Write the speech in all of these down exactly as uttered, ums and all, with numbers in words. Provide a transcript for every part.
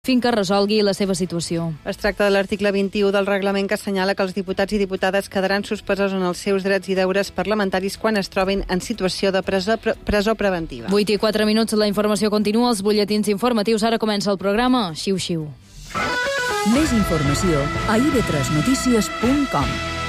fins que resolgui la seva situació. Es tracta de l'article vint-i-u del reglament que assenyala que els diputats i diputades quedaran suspesos en els seus drets i deures parlamentaris quan es trobin en situació de presó, pre presó preventiva. vuit i quatre minuts, la informació continua, els butlletins informatius. Ara comença el programa Xiu-Xiu. Més informació a i ve tres notícies punt com.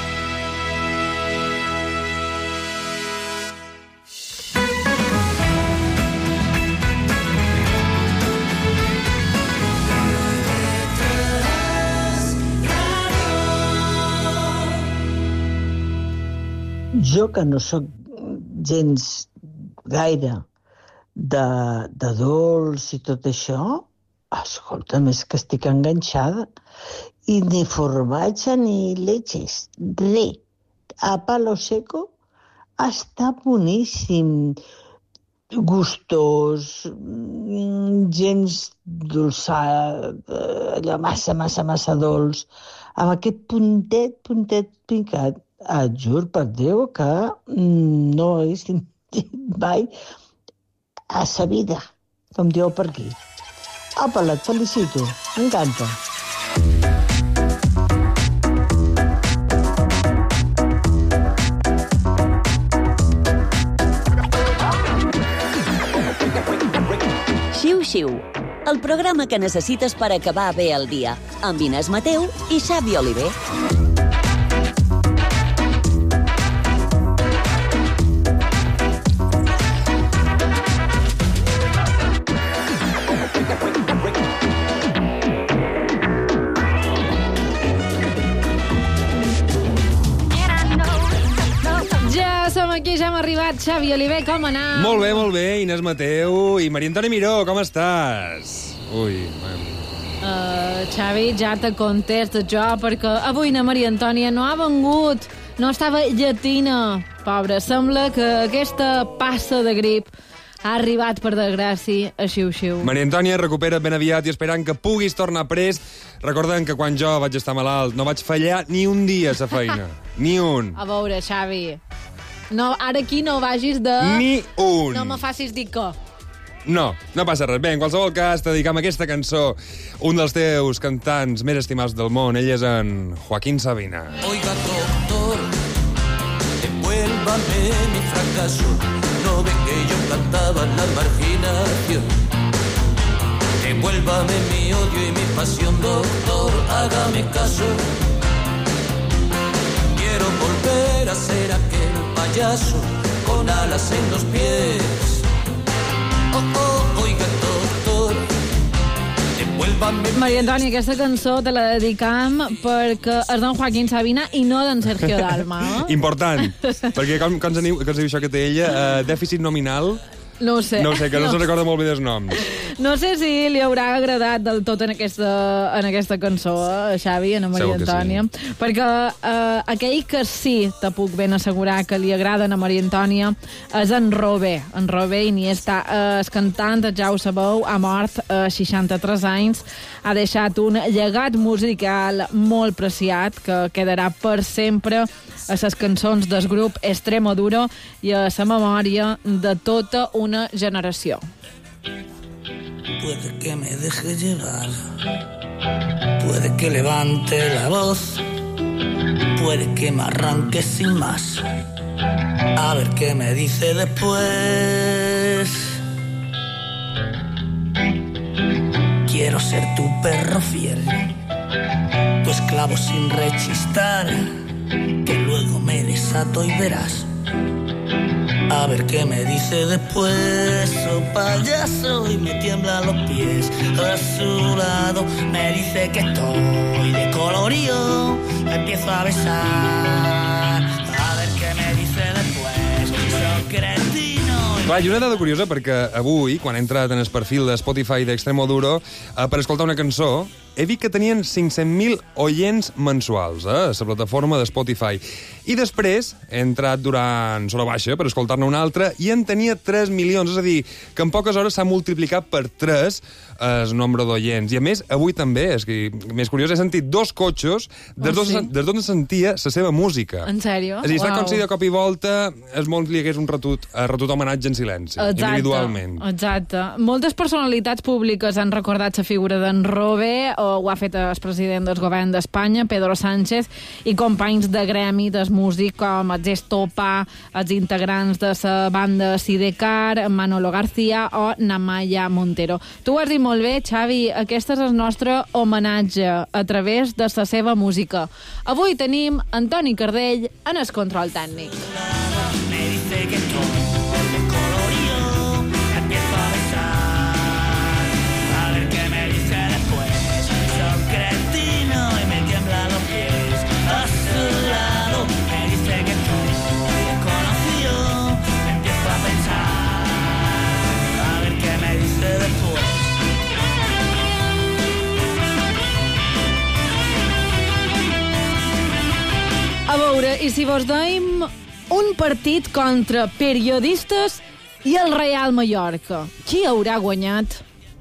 Jo, que no sóc gens gaire de, de dolç i tot això, escolta'm, és que estic enganxada. I ni formatge ni leches, res. A palo seco està boníssim, gustós, gens dolçat, allò massa, massa, massa dolç, amb aquest puntet, puntet picat. Et jur per Déu que no he sentit mai a sa vida, com diu per aquí. Apa, et felicito, m'encanta. Xiu-Xiu, el programa que necessites per acabar bé el dia, amb Inés Mateu i Xavi Oliver. Aquí ja hem arribat. Xavi Oliver, com anar? Molt bé, molt bé, Inés Mateu i Maria Antònia Miró, com estàs? Ui, uh, Xavi, ja te contest jo, perquè avui na Maria Antònia no ha vengut, no estava llatina. Pobra, sembla que aquesta passa de grip ha arribat, per desgràcia, a Xiu-Xiu. Maria Antònia, recupera't ben aviat i esperant que puguis tornar prest. Recordem que quan jo vaig estar malalt no vaig fallar ni un dia a la feina. Ni un. A veure, Xavi, no, ara aquí no vagis de... Ni un. No me facis dir que... No, no passa res. Bé, en qualsevol cas, te dedicam aquesta cançó, un dels teus cantants més estimats del món. Ell és en Joaquín Sabina. Oiga, doctor, devuélvame mi fracaso. No ve que yo cantaba la marginación. Devuélvame mi odio y mi pasión, doctor, hágame caso. Quiero volver a ser aquel payaso con alas en los pies. Oh, oh, oiga, doctor, devuélvame... Maria Antònia, aquesta cançó te la dedicam perquè és d'en Joaquín Sabina i no d'en Sergio Dalma. Eh? Important, perquè com, com, se diu, com se diu això que té ella? Uh, dèficit nominal? No ho sé. No ho sé, que no, no se recorda molt bé dels noms. No sé si li haurà agradat del tot en aquesta, en aquesta cançó, a Xavi, a Maria Antònia. Sí. Perquè eh, aquell que sí te puc ben assegurar que li agrada a Maria Antònia és en Robé. En Robé Iniesta, eh, el cantant, ja ho sabeu, ha mort a seixanta-tres anys. Ha deixat un llegat musical molt preciat que quedarà per sempre a les cançons del grup Extremoduro i a la memòria de tota una generació. Puede que me deje llevar, puede que levante la voz, puede que me arranque sin más, a ver qué me dice después. Quiero ser tu perro fiel, tu esclavo sin rechistar, que luego me desato y verás. A ver qué me dice después, oh payaso, y me tiemblan los pies. A su lado me dice que estoy de colorío, me empiezo a besar. A ver qué me dice después, soy cretino. Clar, i una dada curiosa, perquè avui, quan he entrat en el perfil de Spotify d'Extremoduro, eh, per escoltar una cançó, he vist que tenien cinc-cents mil oients mensuals, eh, a la plataforma de Spotify. I després he entrat durant l'hora baixa per escoltar-ne una altra i en tenia tres milions, és a dir, que en poques hores s'ha multiplicat per tres el nombre d'oients. I a més, avui també, és que més curiós, he sentit dos cotxos des Oh, sí? d'on sentia la seva música. En sèrio? És a dir, està Uau. com si de cop i volta el món li hagués un retut, retut homenatge en silenci, Exacte, individualment. Exacte. Moltes personalitats públiques han recordat la figura d'en Robe, o ho ha fet el president del govern d'Espanya, Pedro Sánchez, i companys de gremi del músic com el Gestopa, els integrants de la banda Sidecar, Manolo García o Namaya Montero. Tu ho has dit molt bé, Xavi, aquest és el nostre homenatge a través de la seva música. Avui tenim Antoni Cardell en el control tècnic. Me dice que todo es colorido, empiezo a besar, a ver qué me dice después. Soy un cretino y me tiemblan los pies. A su lado me dice que todo es conocido, empiezo a pensar, a ver qué me dice después. A veure, i si vos deim un partit contra periodistes i el Real Mallorca, qui haurà guanyat?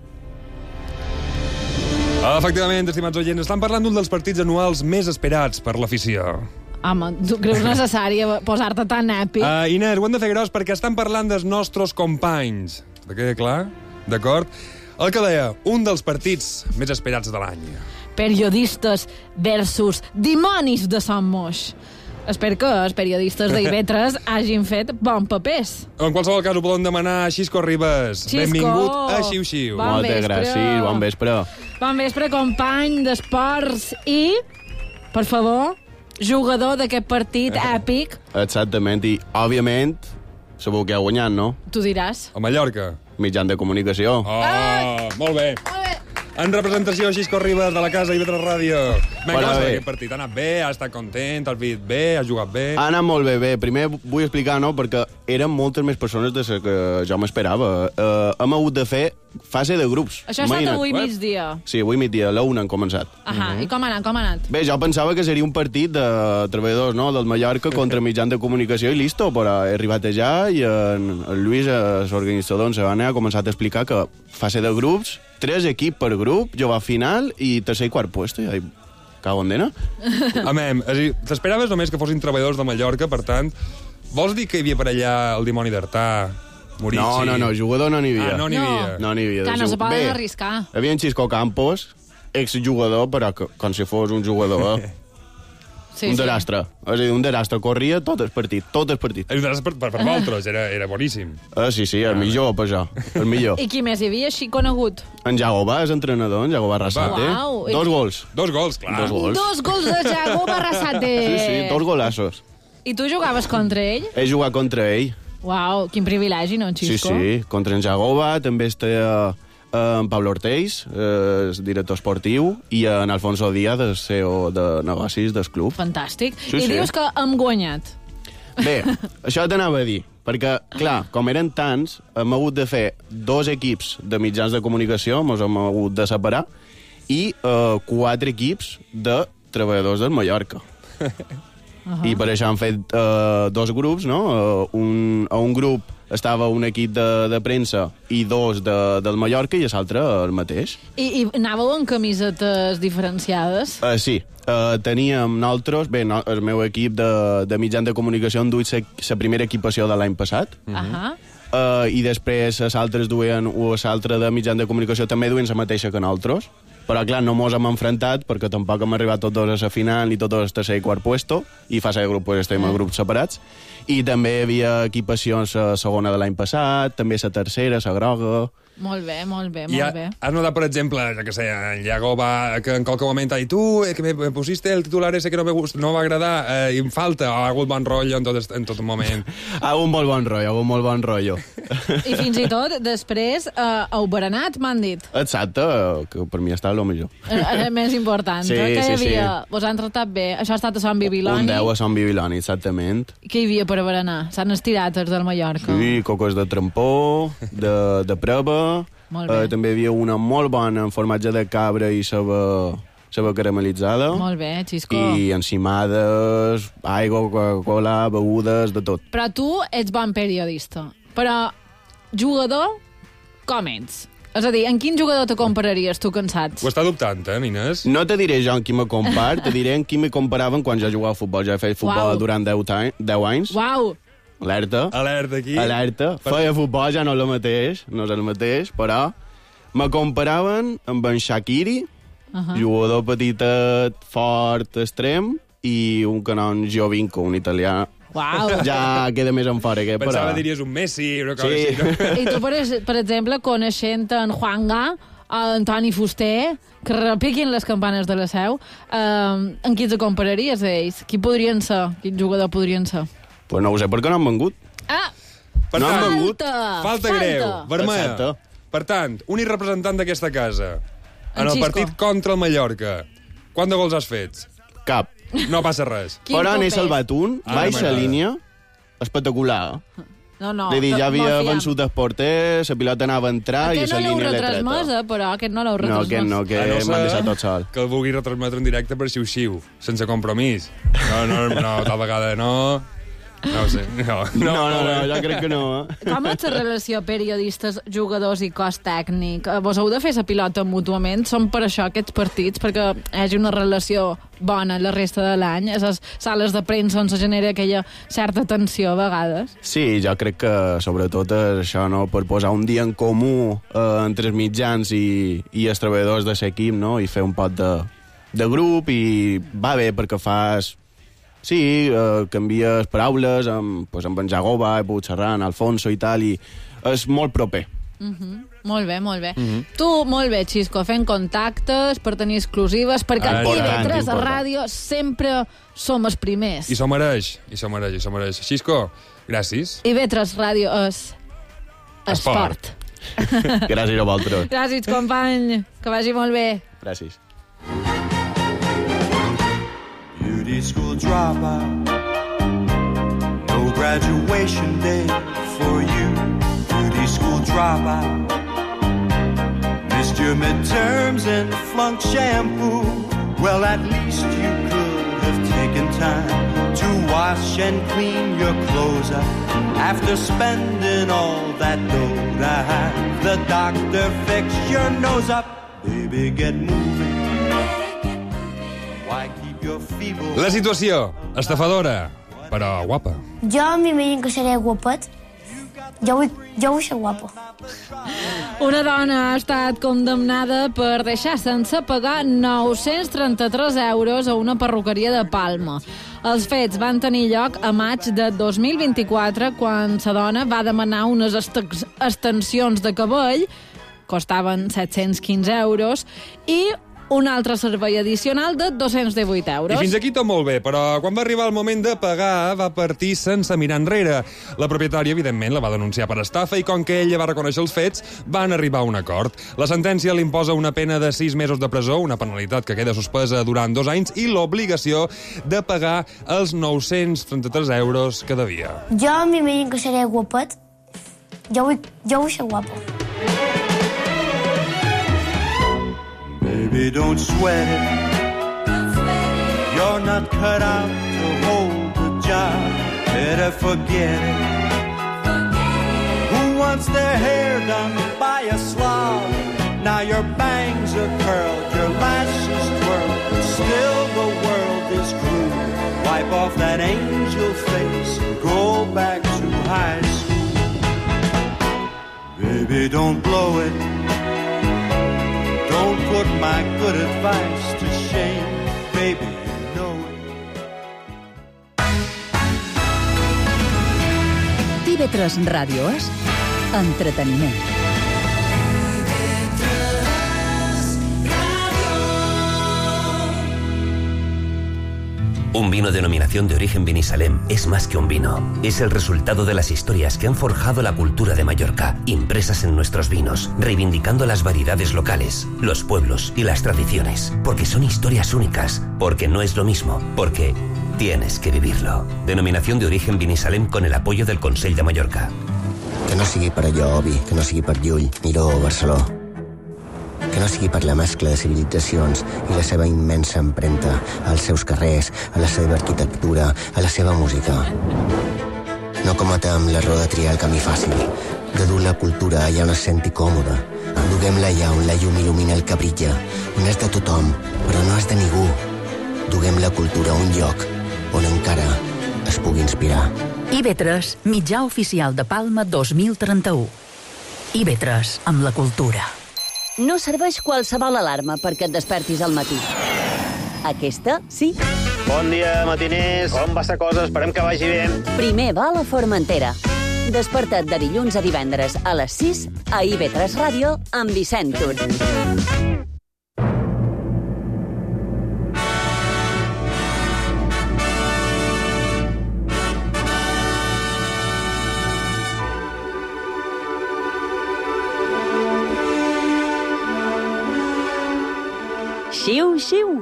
Efectivament, estimats oients, estan parlant d'un dels partits anuals més esperats per l'afició. Home, tu creus necessari posar-te tan èpic? Uh, Inés, ho hem de fer gros perquè estan parlant dels nostres companys. De queda clar? D'acord? El que deia, un dels partits més esperats de l'any. Periodistes versus dimonis de Sant Moix. Espero que els periodistes d'I V tres hagin fet bon papers. En qualsevol cas, ho podem demanar a Xisco Ribas. Xisco! Benvingut a Xiu-Xiu. Bon Moltes vespre. gràcies, bon vespre. Bon vespre, company d'esports i, per favor, jugador d'aquest partit èpic. Exactament, i òbviament sabeu que ha guanyat, no? Tu diràs. A Mallorca. Mitjan de comunicació. Oh, Ah! molt bé. Molt bé. En representació, Xisco Ribas, de la casa I V tres Ràdio. Vinga, Bona vas bé. aquest partit. Ha anat bé, ha estat content, has vist bé, has jugat bé. Ha anat molt bé, bé. Primer vull explicar, no?, perquè eren moltes més persones de les que jo m'esperava. Uh, hem hagut de fer fase de grups. Això ha estat Imagina't. avui What? migdia. Sí, avui migdia, a la una han començat. Ahà, i com ha anat, com ha anat? Bé, jo pensava que seria un partit de treballadors, no?, del Mallorca contra mitjans de comunicació i listo, però he arribat allà i en, en Lluís, l'organitzador, en Sebane, ha començat a explicar que fase de grups, tres equips per grup, jo va a final i tercer i quart puesto. I jo dic, cago en dena. Amem, és a dir, t'esperaves només que fossin treballadors de Mallorca, per tant, vols dir que hi havia per allà el dimoni d'Artà, Morici? No, no, no, jugador no n'hi havia. Ah, no n'hi No. havia. No n'hi havia. Clar, de no se jug- poden Bé, arriscar. Hi havia en Xisco Campos, exjugador, però que, com si fos un jugador, Sí, un sí. derastre. És a dir, un derastre corria tot el partit, tot el partit. Ajudaràs per, per, per vosaltres, era, era boníssim. Ah, sí, sí, el millor, per jo, el millor. I qui més hi havia així conegut? En Jago Bas, entrenador, en Jago Barrasate. Uau, i- Dos gols. Dos gols, clar. Dos gols. Dos gols de Jago Barrasate. Sí, sí, dos golassos. I tu jugaves contra ell? He jugat contra ell. Uau, quin privilegi, no, Sí, Xisco? sí, contra en Jagoba, també està eh, en Pablo Orteix, eh, el director esportiu, i en Alfonso Díaz, el C E O de negocis del club. Fantàstic. Sí, I sí. dius que hem guanyat. Bé, això t'anava a dir, perquè, clar, com eren tants, hem hagut de fer dos equips de mitjans de comunicació, ens hem hagut de separar, i eh, quatre equips de treballadors del Mallorca. Uh -huh. I per això han fet uh, dos grups, no? Uh, un, a un grup estava un equip de, de premsa i dos de, del Mallorca i l'altre el mateix. I, I anàveu en camisetes diferenciades? Uh, sí, uh, teníem nosaltres, bé, no, el meu equip de, de mitjans de comunicació han duit la primera equipació de l'any passat, Uh -huh. uh, i després les altres duien, o l'altre de mitjans de comunicació també duien la mateixa que nosaltres, però clar, no mos hem enfrontat perquè tampoc hem arribat tots dos a la final ni tots dos a tercer i quart puesto, i fase de grup pues, estem a grups separats, i també hi havia equipacions a segona de l'any passat, també la tercera, la groga... Molt bé, molt bé, I molt ha, bé. has notat, per exemple, jo que sé, en Iago va, que en qualque moment ha dit tu, eh, que me, me pusiste el titular ese que no me, gust, no va agradar, eh, i em falta, ha hagut bon rotllo en tot, en tot un moment. Ha hagut molt bon rotllo, ha hagut molt bon rotllo. I fins i tot, després, eh, heu berenat, m'han dit. Exacte, que per mi està el millor. Eh, eh, més important. Sí, Què hi sí, sí. havia? Vos han tratat bé? Això ha estat a Sant Bibiloni? Un deu a Sant Bibiloni, exactament. Què hi havia per berenar? S'han estirat els del Mallorca. Sí, cocos de trampó, de, de preba, Uh, també hi havia una molt bona amb formatge de cabra i ceba, ceba caramelitzada. Molt bé, Xisco. I encimades, aigua, Coca-Cola, begudes, de tot. Però tu ets bon periodista. Però jugador, com ets? És a dir, en quin jugador te compararies, tu cansats? Ho està dubtant, eh, Nines? No te diré jo en qui me compar, te diré en qui me comparaven quan jo jugava a futbol. Jo he fet futbol Uau. durant deu anys. Uau! Alerta. Alerta aquí. Alerta. Per... Feia futbol, ja no és el mateix, no és el mateix, però me comparaven amb en Shaqiri, uh -huh. jugador petitet, fort, extrem, i un canon Giovinco, un italià. Uau. Ja queda més en fora, aquest, Pensava però... diries un Messi, una cosa Sí. així. No? I tu, per, per exemple, coneixent en Juanga, Antoni Fuster, que repiquin les campanes de la Seu, eh, en qui te compararies, ells? Qui podrien ser? Quin jugador podrien ser? Pues no ho sé, perquè no han vengut. Ah! Per No han tant, vengut. Falta! falta greu, vermella. Exacte. Per tant, únic representant d'aquesta casa. En En el Xisco. partit contra el Mallorca. Quant de gols has fet? Cap. No passa res. Quin Però cop n'he és? salvat un, Ah, baixa m'agrada. línia, espectacular. No, no. Vull dir, ja havia molt fiam. vençut el porter, la pilota anava a entrar Aquest i la no l'heu línia l'he retransmès, treta. eh, però aquest no l'heu No, retransmès. aquest no, que A no m'han ser deixat tot sol. Que el vulgui retransmetre en directe per xiu-xiu, sense compromís. No, no, no, tal vegada no... No ho sé. No, No, no, no, no, jo crec que no. Eh? Com és la relació periodistes, jugadors i cos tècnic? Eh, Vos heu de fer la pilota mútuament? Són per això aquests partits, perquè hi hagi una relació bona la resta de l'any? A les sales de premsa on se genera aquella certa tensió a vegades? Sí, jo crec que sobretot és això, no?, per posar un dia en comú eh, entre els mitjans i, i els treballadors de l'equip, no?, i fer un pot de, de grup, i va bé perquè fas... Sí, eh, canvies paraules amb, pues, amb en Jagoba, he pogut xerrar, en Alfonso i tal, i és molt proper. Uh -huh. Molt bé, molt bé. Uh -huh. Tu, molt bé, Xisco, fent contactes per tenir exclusives, perquè Ah, a T V important, tres a important. ràdio sempre som els primers. I s'ho mereix, i s'ho mereix, i s'ho mereix. Xisco, gràcies. I V tres Ràdio és esport. Esport. Gràcies a vosaltres. Gràcies, company. Que vagi molt bé. Gràcies. Beauty school dropout, no graduation day for you. Beauty school dropout, missed your midterms and flunked shampoo. Well, at least you could have taken time to wash and clean your clothes up after spending all that dough to have the doctor fix your nose up. Baby, get moving. Why keep your feeble... La situació, estafadora, però guapa. Jo m'imagino que seré guapet. Jo vull, jo vull ser guapo. Una dona ha estat condemnada per deixar sense pagar nou-cents trenta-tres euros a una perruqueria de Palma. Els fets van tenir lloc a maig de dos mil vint-i-quatre, quan la dona va demanar unes est- extensions de cabell, costaven set-cents quinze euros, i un altre servei addicional de dos-cents divuit euros. I fins aquí tot molt bé, però quan va arribar el moment de pagar va partir sense mirar enrere. La propietària, evidentment, la va denunciar per estafa i com que ella va reconèixer els fets, van arribar a un acord. La sentència li imposa una pena de sis mesos de presó, una penalitat que queda suspesa durant dos anys, i l'obligació de pagar els nou-cents trenta-tres euros que devia. Jo m'imagino que seré guapet. Jo vull, jo vull ser guapo. Baby, don't sweat it. You're not cut out to hold the job. Better forget it. Who wants their hair done by a slob? Now your bangs are curled, your lashes twirled, but still the world is cruel. Wipe off that angel face, go back to high school. Baby, don't blow it. Don't put my good advice to shame, baby, you know it. T V tres Ràdio és entreteniment. Un vino denominación de origen Vinisalem es más que un vino. Es el resultado de las historias que han forjado la cultura de Mallorca, impresas en nuestros vinos, reivindicando las variedades locales, los pueblos y las tradiciones. Porque son historias únicas, porque no es lo mismo, porque tienes que vivirlo. Denominación de origen Vinisalem con el apoyo del Consell de Mallorca. no sigui per allò obvi, que no sigui per Llull, Miró o Barceló. Que no sigui per la mescla de civilitzacions i la seva immensa empremta als seus carrers, a la seva arquitectura, a la seva música. No cometa amb l'error de triar el camí fàcil, de dur la cultura allà on es senti còmode. Duguem-la allà on la llum il·lumina el que brilla, on és de tothom, però no és de ningú. Duguem la cultura a un lloc on encara es pugui inspirar. I B tres, mitjà oficial de Palma dos mil trenta-u. I B tres, amb la cultura. No serveix qualsevol alarma perquè et despertis al matí. Aquesta, sí. Bon dia, matiners. Com va la cosa? Esperem que vagi bé. Primer va a la Formentera. Desperta't de dilluns a divendres a les sis a I B tres Ràdio amb Vicent Tur. Xiu, xiu.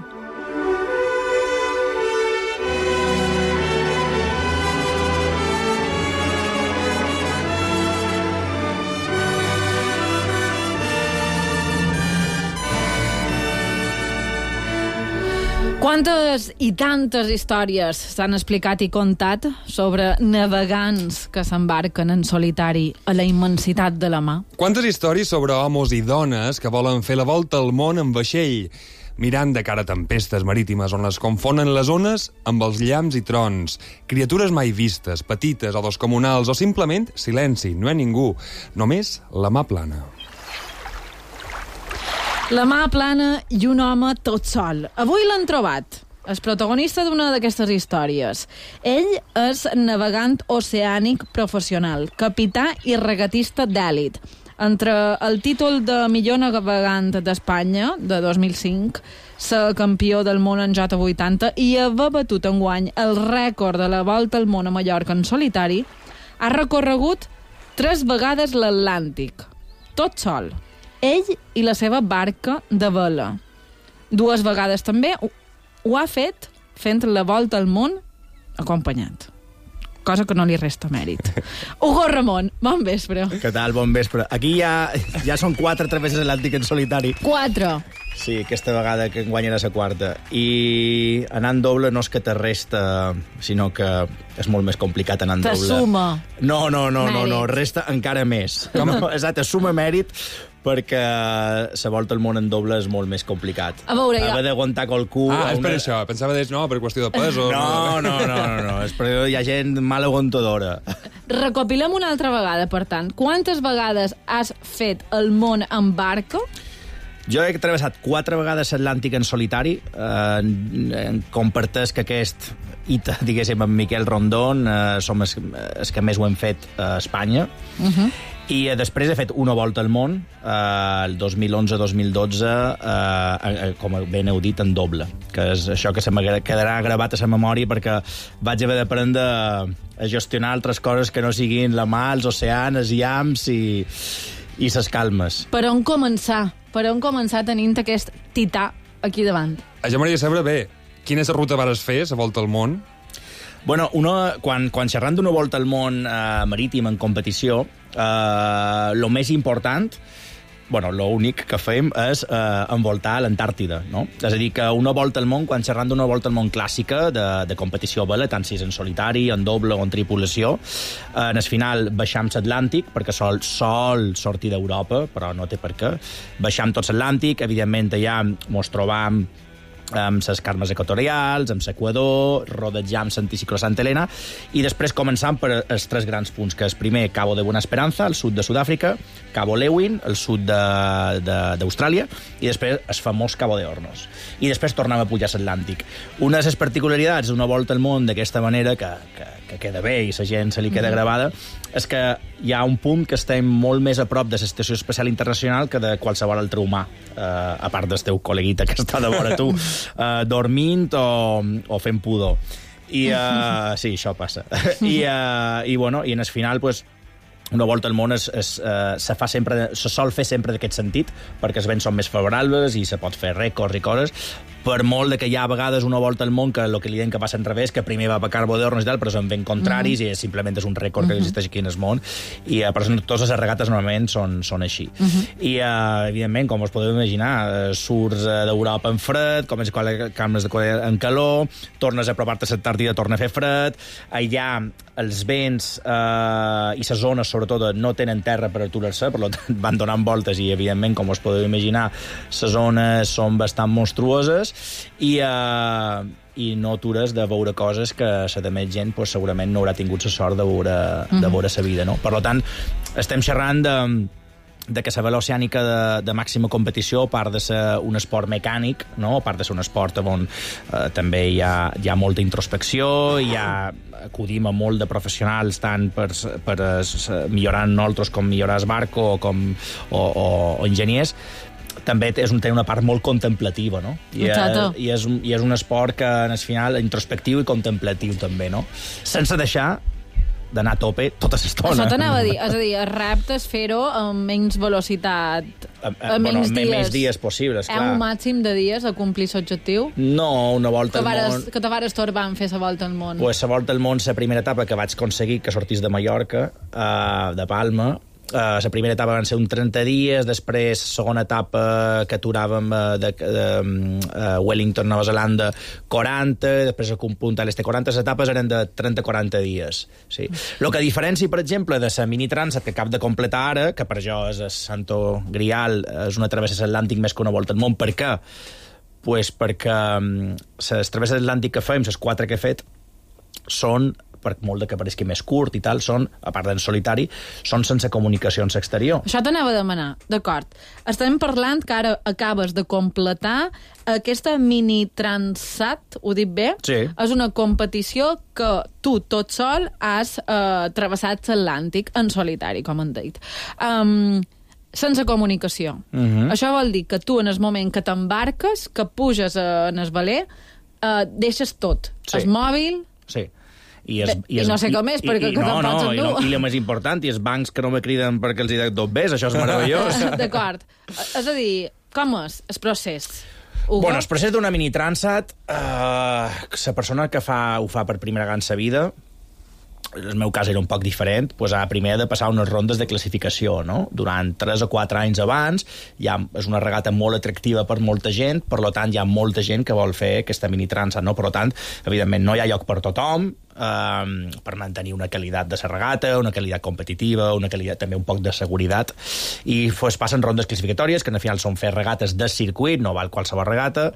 Quantes i tantes històries s'han explicat i contat sobre navegants que s'embarquen en solitari a la immensitat de la mà? Quantes històries sobre homes i dones que volen fer la volta al món en vaixell, mirant de cara a tempestes marítimes on es confonen les ones amb els llamps i trons, criatures mai vistes, petites o descomunals, o simplement silenci, no hi ha ningú, només la mà plana. La mà plana i un home tot sol. Avui l'han trobat. El protagonista d'una d'aquestes històries. Ell és navegant oceànic professional, capità i regatista d'èlit. Entre el títol de millor navegant d'Espanya, de dos mil cinc, ser campió del món en J vuitanta i haver batut enguany el rècord de la volta al món a Mallorca en solitari, ha recorregut tres vegades l'Atlàntic. Tot sol. Ell i la seva barca de vela. Dues vegades també ho, ho ha fet fent la volta al món acompanyat. Cosa que no li resta mèrit. Hugo Ramon, bon vespre. Què tal, bon vespre. Aquí ja, ja són quatre travesses atlàntic en solitari. Quatre. Sí, aquesta vegada que enguany era la quarta. I anar en doble no és que te resta, sinó que és molt més complicat anar en doble. Te suma. No, no, no, no, no, Mèrit. resta encara més. No, exacte, suma mèrit, perquè la volta al món en doble és molt més complicat. A veure, ja... Haver d'aguantar col cul... Ah, és una... per això. Pensava que no, per qüestió de pes o... No, no, no, no, no. És perquè hi ha gent mal aguantadora. Recopilem una altra vegada, per tant. Quantes vegades has fet el món en barca? Jo he travessat quatre vegades l'Atlàntic en solitari. Eh, comparteix que aquest hita, diguéssim, amb Miquel Rondón, eh, som els, els que més ho hem fet a Espanya. Uh -huh. I eh, després he fet una volta al món, eh, el dos mil onze dos mil dotze, eh, eh, com ben heu dit, en doble. Que és això que se me quedarà gravat a la memòria perquè vaig haver d'aprendre a gestionar altres coses que no siguin la mà, els oceans, els llamps i, i ses calmes. Per on començar? Per on començar tenint aquest tità aquí davant? Jo m'hauria de saber bé, quina ruta vas fer, la volta al món? Bueno, una, quan, quan xerrant d'una volta al món eh, marítim en competició, eh, lo més important, bueno, l'únic que fem és eh, envoltar l'Antàrtida, no? És a dir, que una volta al món, quan xerrant d'una volta al món clàssica de, de competició a vela, tant si és en solitari, en doble o en tripulació, eh, en el final baixam l'Atlàntic, perquè sol, sol sortir d'Europa, però no té per què. Baixam tot l'Atlàntic, evidentment allà mos trobam amb les Carmes equatorials, amb l'Equador, rodejam l'anticicló Santa Helena, i després començam per els tres grans punts, que és primer Cabo de Buena Esperanza, al sud de Sud-àfrica, Cabo Lewin, al sud d'Austràlia, i després el famós Cabo de Hornos. I després tornem a pujar l'Atlàntic. Una de les particularitats d'una volta al món d'aquesta manera, que, que, que queda bé i la gent se li queda gravada, és que hi ha un punt que estem molt més a prop de l'Estació Espacial Internacional que de qualsevol altre humà, eh, a part del teu col·leguita que està de vora tu, eh, dormint o, o fent pudor. I, eh, sí, això passa. I, eh, i, bueno, i en el final, pues, una volta al món es, es, eh, se, fa sempre, se sol fer sempre d'aquest sentit, perquè els vents són més favorables i se pot fer rècords i coses, per molt de que hi ha a vegades una volta al món que el que li diuen que passa al revés, que primer va per Cabo d'Hornos i tal, però són ben contraris, mm -hmm. i simplement és un rècord que existeix aquí en el món, i uh, per això totes les regates normalment són, són així. Mm -hmm. I, uh, evidentment, com us podeu imaginar, uh, surts uh, d'Europa en fred, comences a cames de Corea en calor, tornes a apropar-te a l'Antàrtida, torna a fer fred, allà els vents eh, i les zones, sobretot, no tenen terra per aturar-se, per tant, van donant voltes i, evidentment, com us podeu imaginar, les zones són bastant monstruoses i, eh, i no atures de veure coses que la de més gent pues, segurament no haurà tingut la sort de veure, mm. de veure sa vida. No? Per tant, estem xerrant de de que la vela oceànica de, de màxima competició, a part de ser un esport mecànic, no? A part de ser un esport on eh, també hi ha, hi ha molta introspecció, hi ha, acudim a molt de professionals, tant per, per es, millorar nosaltres com millorar el barco o, com, o, o, o enginyers, també és un, té una part molt contemplativa, no? I, eh, i, és, I és un esport que, en el final, introspectiu i contemplatiu, també, no? Sense deixar d'anar a tope tota l'estona. Això t'anava a dir. És a dir, el repte és fer-ho amb menys velocitat, a, a, amb menys bueno, dies. Menys dies possibles, clar. Hi ha un màxim de dies a complir l'objectiu? No, una volta al món... Que te vares torbar en fer la volta al món? Pues la volta al món, la primera etapa que vaig aconseguir que sortís de Mallorca, uh, de Palma, Uh, la primera etapa van ser un trenta dies, després segona etapa que aturàvem uh, de, de uh, Wellington, Nova Zelanda, quaranta, després a Punta del Este quaranta, les etapes eren de trenta a quaranta dies. Sí. El que diferencia, per exemple, de la mini Transat que acabo de completar ara, que per jo és el Santo Grial, és una travessa atlàntic més que una volta al món. Per què? Pues perquè um, les travesses atlàntic que fem, les quatre que he fet, són, per molt que pareixi més curt i tal, són, a part del solitari, són sense comunicacions exterior. Això t'anava a demanar, d'acord. Estem parlant que ara acabes de completar aquesta mini Transat, ho dic bé? Sí. És una competició que tu, tot sol, has eh, travessat l'Atlàntic en solitari, com han dit. Um, sense comunicació. Uh-huh. Això vol dir que tu, en el moment que t'embarques, que puges en el veler, eh, deixes tot. Sí. El mòbil... Sí. I, es, i, I no sé com és, perquè i, que no, te'n pots no, endur. I, no, I el més important, i els bancs que no me criden perquè els hi dic dos bes, això és meravellós. D'acord. És a dir, com és el procés? Hugo? Bueno, el procés d'una mini Transat, eh, la persona que fa, ho fa per primera vegada en sa vida, en el meu cas era un poc diferent, doncs ha primer de passar unes rondes de classificació, no? Durant tres o quatre anys abans, ja és una regata molt atractiva per molta gent, per tant hi ha molta gent que vol fer aquesta mini Transat, no? Per tant, evidentment, no hi ha lloc per tothom, eh, per mantenir una qualitat de la regata, una qualitat competitiva, una qualitat també un poc de seguretat, i pues, passen rondes classificatòries, que al final són fer regates de circuit, no val qualsevol regata,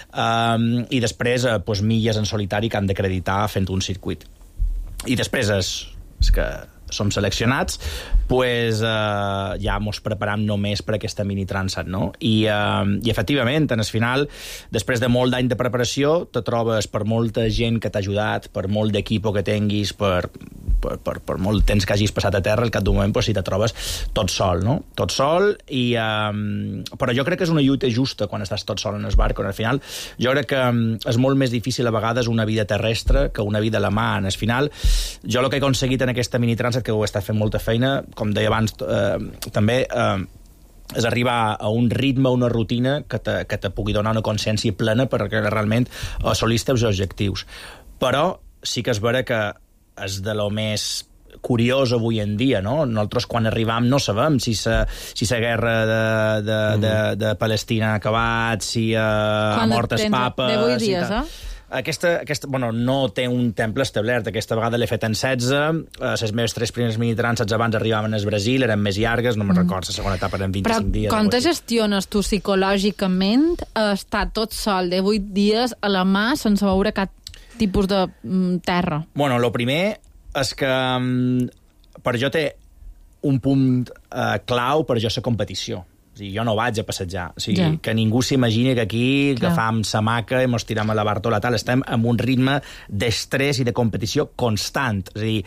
eh, i després eh, pues, milles en solitari que han d'acreditar fent un circuit. I després és, és que som seleccionats, pues, eh, ja mos preparam només per aquesta mini Transat, no? I, eh, i efectivament, en el final, després de molt d'any de preparació, te trobes per molta gent que t'ha ajudat, per molt d'equip que tinguis, per, per, per, per molt temps que hagis passat a terra, al cap d'un moment pues, si te trobes tot sol, no? Tot sol, i, eh, però jo crec que és una lluita justa quan estàs tot sol en el barco. Al final, jo crec que és molt més difícil a vegades una vida terrestre que una vida a la mà. En el final, jo el que he aconseguit en aquesta mini Transat, que ho he estat fent molta feina, com deia abans, eh, també eh, és arribar a un ritme, una rutina que te, que te pugui donar una consciència plena perquè realment assolis els objectius. Però sí que és vera que és de lo més curiós avui en dia, no? Nosaltres quan arribam no sabem si la si guerra de, de, mm. de, de Palestina ha acabat, si ha mort el papa... De vuit dies, si eh? Aquesta, aquesta, bueno, no té un temple establert. Aquesta vegada l'he fet en setze. Les meves tres primeres mini-transats abans arribaven al Brasil, eren més llargues, no me'n mm. recordo, la segona etapa eren vint-i-cinc Però dies. Però com te gestiones tu psicològicament estar tot sol de vuit dies a la mà sense veure cap tipus de mm, terra? Bueno, el primer és que mm, per jo té un punt eh, clau per jo la competició. O sigui, jo no vaig a passejar. O sigui, ja. Que ningú s'imagini que aquí Clar. agafam sa maca i mos tiram a la Bartola, tal. Estem amb un ritme d'estrès i de competició constant. És a dir,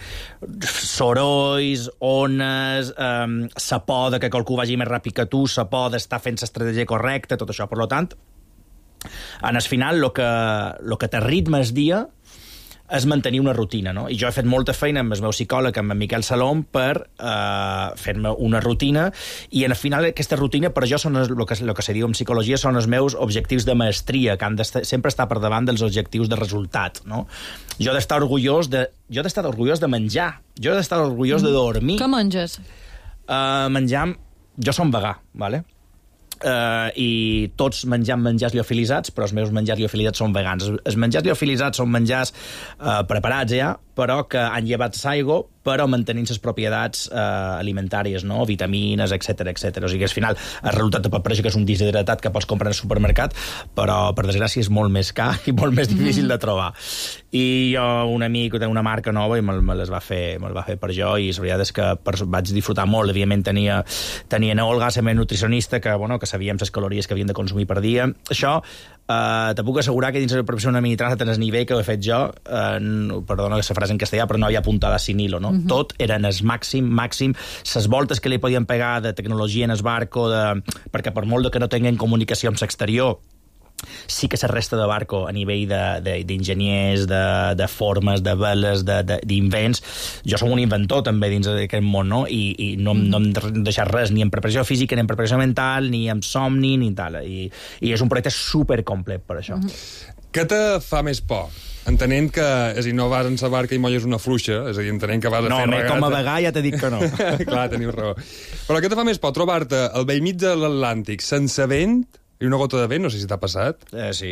sorolls, ones, eh, sa por de que qualcú vagi més ràpid que tu, sa por d'estar fent l'estratègia correcta, tot això. Per tant, en el final, el que, lo que te ritme el dia és mantenir una rutina, no? I jo he fet molta feina amb el meu psicòleg, amb en Miquel Salom, per uh, fer-me una rutina, i al final aquesta rutina per jo són el que, el que se diu en psicologia són els meus objectius de maestria, que han de sempre estar per davant dels objectius de resultat, no? Jo he d'estar orgullós de, jo he d'estar orgullós de menjar, jo he d'estar orgullós de dormir. Què menges? Uh, menjar... Jo som vegà, vale? Uh, i tots mengem menjars liofilitzats, però els meus menjars liofilitzats són vegans. Els menjars liofilitzats són menjars uh, preparats ja, però que han llevat l'aigua, però mantenint les propietats eh, alimentàries, no? Vitamines, etcètera, etcètera. O sigui que al final el resultat de paperja que és un deshidratat que pots comprar al supermercat, però per desgràcia és molt més car i molt més difícil de trobar. I jo, un amic, té una marca nova i me, me les va fer, me va fer per jo, i la veritat és que per, vaig disfrutar molt. Evidentment tenia, tenia Olga, la meva nutricionista, que, bueno, que sabíem les calories que havíem de consumir per dia. Això Uh, te puc assegurar que dins de la preparació d'una mini-transa tens nivell que ho he fet jo, uh, no, perdona la frase en castellà, però no havia apuntada sin hilo, no? Uh-huh. Tot era en el màxim, màxim, les voltes que li podien pegar de tecnologia en el barco, de... perquè per molt que no tinguin comunicació amb l'exterior, sí que la resta de barco a nivell d'enginyers, de, de, de formes, de veles, d'invents. Jo som un inventor també dins d'aquest món, no? I, i no, no hem deixat res, ni en preparació física, ni en preparació mental, ni en somni, ni tal. I, i és un projecte supercomplet per això. Què te fa més por? Entenent que, és a dir, no vas en sa barca i molles una fluixa, és a dir, entenent que vas a no, fer regata... No, com a vegà ja t'he dit que no. Clar, teniu raó. Però què te fa més por? Trobar-te al vell mig de l'Atlàntic sense vent i una gota de vent, no sé si t'ha passat. Eh, sí.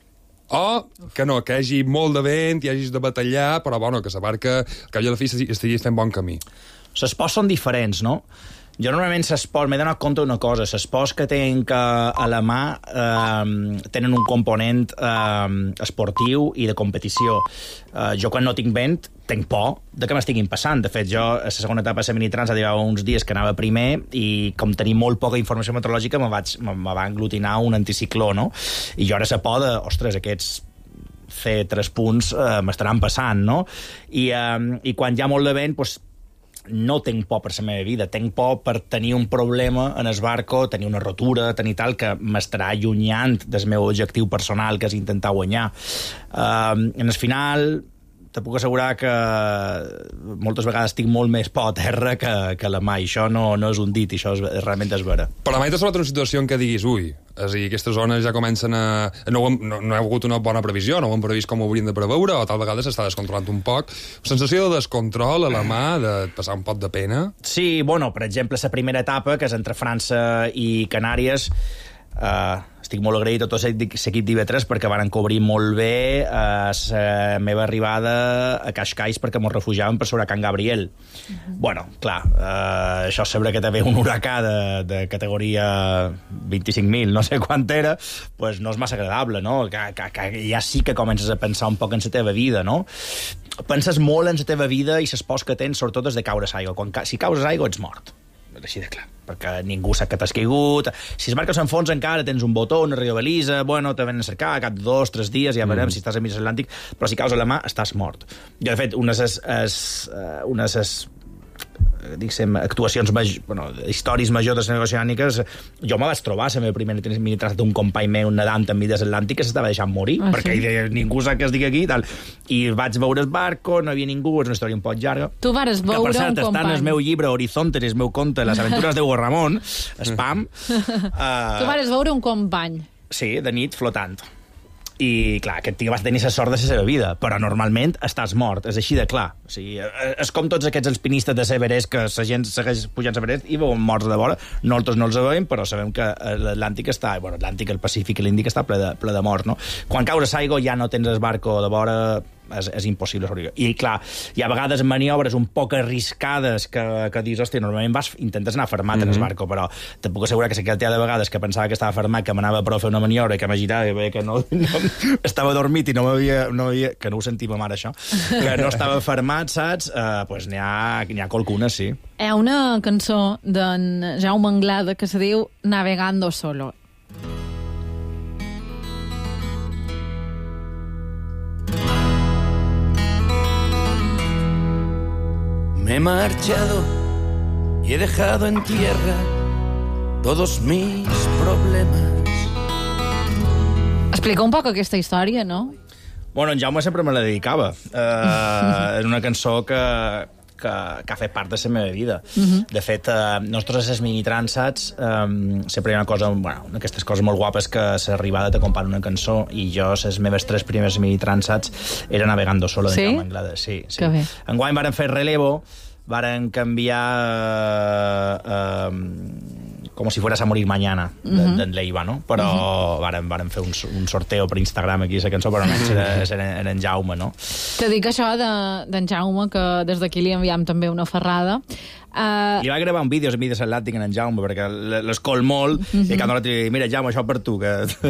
O que no, que hi hagi molt de vent i hagis de batallar, però bueno, que la barca, al cap i a la fi, estiguis fent bon camí. Les pors són diferents, no? Jo normalment les pors, m'he donat compte d'una cosa, les pors que tenen que a la mà eh, tenen un component eh, esportiu i de competició. Eh, jo quan no tinc vent tinc por de que m'estiguin passant. De fet, jo a la segona etapa de la mini-trans arribava uns dies que anava primer i com tenia molt poca informació meteorològica me, vaig, me, me va englutinar un anticicló, no? I jo ara la por de, ostres, aquests fer tres punts eh, m'estaran passant, no? I, eh, i quan hi ha molt de vent, doncs, no tinc por per la meva vida, tinc por per tenir un problema en el barco, tenir una rotura, tenir tal, que m'estarà allunyant del meu objectiu personal, que és intentar guanyar. Uh, en el final, te puc assegurar que moltes vegades tinc molt més por a terra que, que la mà, i això no, no és un dit, i això és, realment és vera. Però mai t'has trobat una situació en què diguis, ui, és a dir, aquestes zones ja comencen a... No, no, no hi ha hagut una bona previsió, no ho hem previst com ho hauríem de preveure, o tal vegada s'està descontrolant un poc. Sensació de descontrol a la mà, de passar un poc de pena? Sí, bueno, per exemple, la primera etapa, que és entre França i Canàries, Uh, estic molt agraït a tot l'equip d'I V tres perquè van cobrir molt bé uh, la meva arribada a Cascais perquè mos refugiàvem per sobre Can Gabriel. Uh-huh. Bueno, clar, uh, això sabrà que també un huracà de, de categoria vint-i-cinc mil, no sé quant era, pues no és massa agradable, no? Que, que, que ja sí que comences a pensar un poc en la teva vida, no? Penses molt en la teva vida i les pors que tens, sobretot des de caure aigua. Quan, si caus aigua ets mort. Així de clar, perquè ningú sap que t'has caigut. Si es marques en fons encara tens un botó, una radiobalisa, bueno, te venen a cercar a cap de dos, tres dies, ja veurem mm. si estàs a mig Atlàntic, però si caus a la mà estàs mort. Jo, de fet, unes es, es, unes es, diguéssim, actuacions, major, bueno, històries majors de les oceàniques, jo me vaig trobar la meva primera mini-trans d'un company meu nedant enmig de l'Atlàntic que s'estava deixant morir, ah, perquè sí? ningú sap que estic aquí i tal. I vaig veure el barco, no hi havia ningú, és una història un poc llarga. Tu vares veure un company. Que, per cert, està en el meu llibre Horizontes, el meu conte, Les aventures de Hugo Ramón, Spam. uh... Tu vares veure un company. Sí, de nit, flotant. I, clar, aquest tio va tenir la sort de la seva vida, però normalment estàs mort, és així de clar. O sigui, és com tots aquests alpinistes de l'Everest, que la gent segueix pujant l'Everest i veuen morts de vora. Nosaltres no els veiem, però sabem que l'Atlàntic està... Bueno, l'Atlàntic, el Pacífic i l'Índic està ple de, ple de morts, no? Quan caus a l'aigua ja no tens el barco de vora... És, és impossible sobreviure. I, clar, hi ha vegades maniobres un poc arriscades que, que dius, hòstia, normalment vas, intentes anar fermat mm-hmm. en el barco, però te puc assegurar que aquell de vegades que pensava que estava fermat, que m'anava a fer una maniobra i que m'agitava i veia que no, no estava dormit i no m'havia... No havia, que no ho sentia ma mare, això. Que no estava fermat, saps? Uh, pues n'hi ha, n'hi ha qualcunes, sí. Hi ha una cançó d'en Jaume Anglada que se diu Navegando Solo. Me he marchado y he dejado en tierra todos mis problemas. Explica un poc aquesta història, no? Bueno, en Jaume sempre me la dedicava. Uh, és una cançó que, que, que ha fet part de la meva vida. Uh-huh. De fet, uh, nosaltres, les mini-transats, um, sempre hi ha una cosa, bueno, aquestes coses molt guapes que s'arribada t'acompanya una cançó, i jo, les meves tres primeres mini-transats era Navegando Solo de sí? Jaume Anglada. Sí, sí. Que bé. Enguany varen fer relevo, varen canviar... Uh, uh, com si fueras a morir mañana, uh-huh. d'en Leiva, no? Però uh-huh. varen, varen fer un, un sorteo per Instagram aquí, la cançó, però almenys era, era, era en Jaume, no? Te dic això d'en de, Jaume, que des d'aquí li enviam també una ferrada. Uh... Li va gravar un vídeo, a mi de Atlàntic en Jaume, perquè l'escol molt, uh-huh. i cada hora li dic, mira, Jaume, això per tu, que...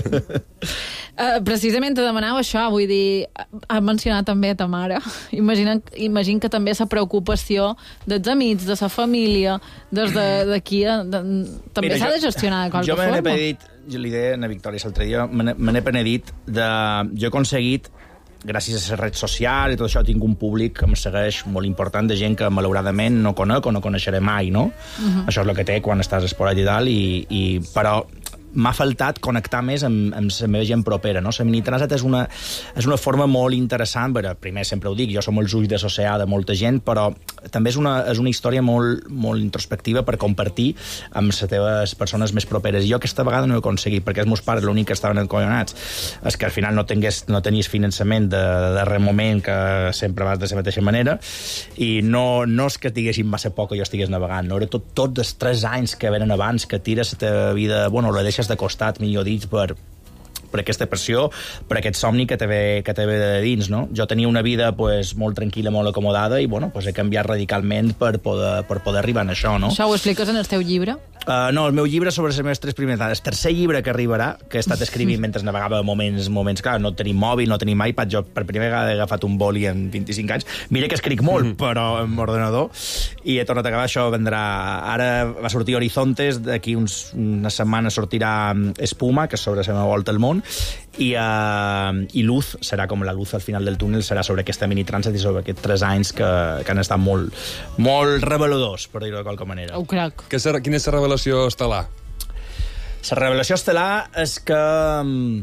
uh, precisament te demanava això, vull dir, ha mencionat també a ta mare. Imagina, imagina que també la preocupació dels amics, de la família, des d'aquí, de, també s'ha de gestionar de qualque jo forma. Jo m'he penedit, jo li deia a Victòria l'altre dia, me n'he penedit de... Jo he aconseguit, gràcies a la red social i tot això, tinc un públic que em segueix molt important de gent que malauradament no conec o no coneixeré mai, no? Uh-huh. Això és el que té quan estàs esporat i tal, i, i, però m'ha faltat connectar més amb, amb la meva gent propera, no? La mini-transat és una, és una forma molt interessant, però primer sempre ho dic, jo som els ulls d'associar de molta gent, però també és una, és una història molt, molt introspectiva per compartir amb les teves persones més properes. I jo aquesta vegada no ho he aconseguit, perquè els meus pares l'únic que estaven encollonats és que al final no, tingués, no tenies finançament de, de darrer moment, que sempre vas de la mateixa manera, i no, no és que diguessin massa poc que jo estigués navegant, no? Era tot, tot els tres anys que venen abans, que tires la teva vida, bueno, la deixes de costat, millor dit, per, per aquesta pressió, per aquest somni que te ve, que te ve de dins, no? Jo tenia una vida pues, molt tranquil·la, molt acomodada, i bueno, pues, he canviat radicalment per poder, per poder arribar a això, no? Això ho expliques en el teu llibre? Uh, no, el meu llibre sobre les meves tres primeres dades. El tercer llibre que arribarà, que he estat escrivint mentre navegava moments, moments, clar, no tenim mòbil, no tenim iPad, jo per primera vegada he agafat un boli en vint-i-cinc anys. Mira que escric molt, mm. però amb ordenador, i he tornat a acabar, això vendrà... Ara va sortir Horizontes, d'aquí uns, una setmana sortirà Espuma, que és sobre la meva volta al món, i, uh, i Luz, serà com la luz al final del túnel, serà sobre aquesta mini-transat i sobre aquests tres anys que, que han estat molt, molt reveladors, per dir-ho de qualque manera. Ho crec. Que ser, quina és la revelació estel·lar? La revelació estel·lar és que um,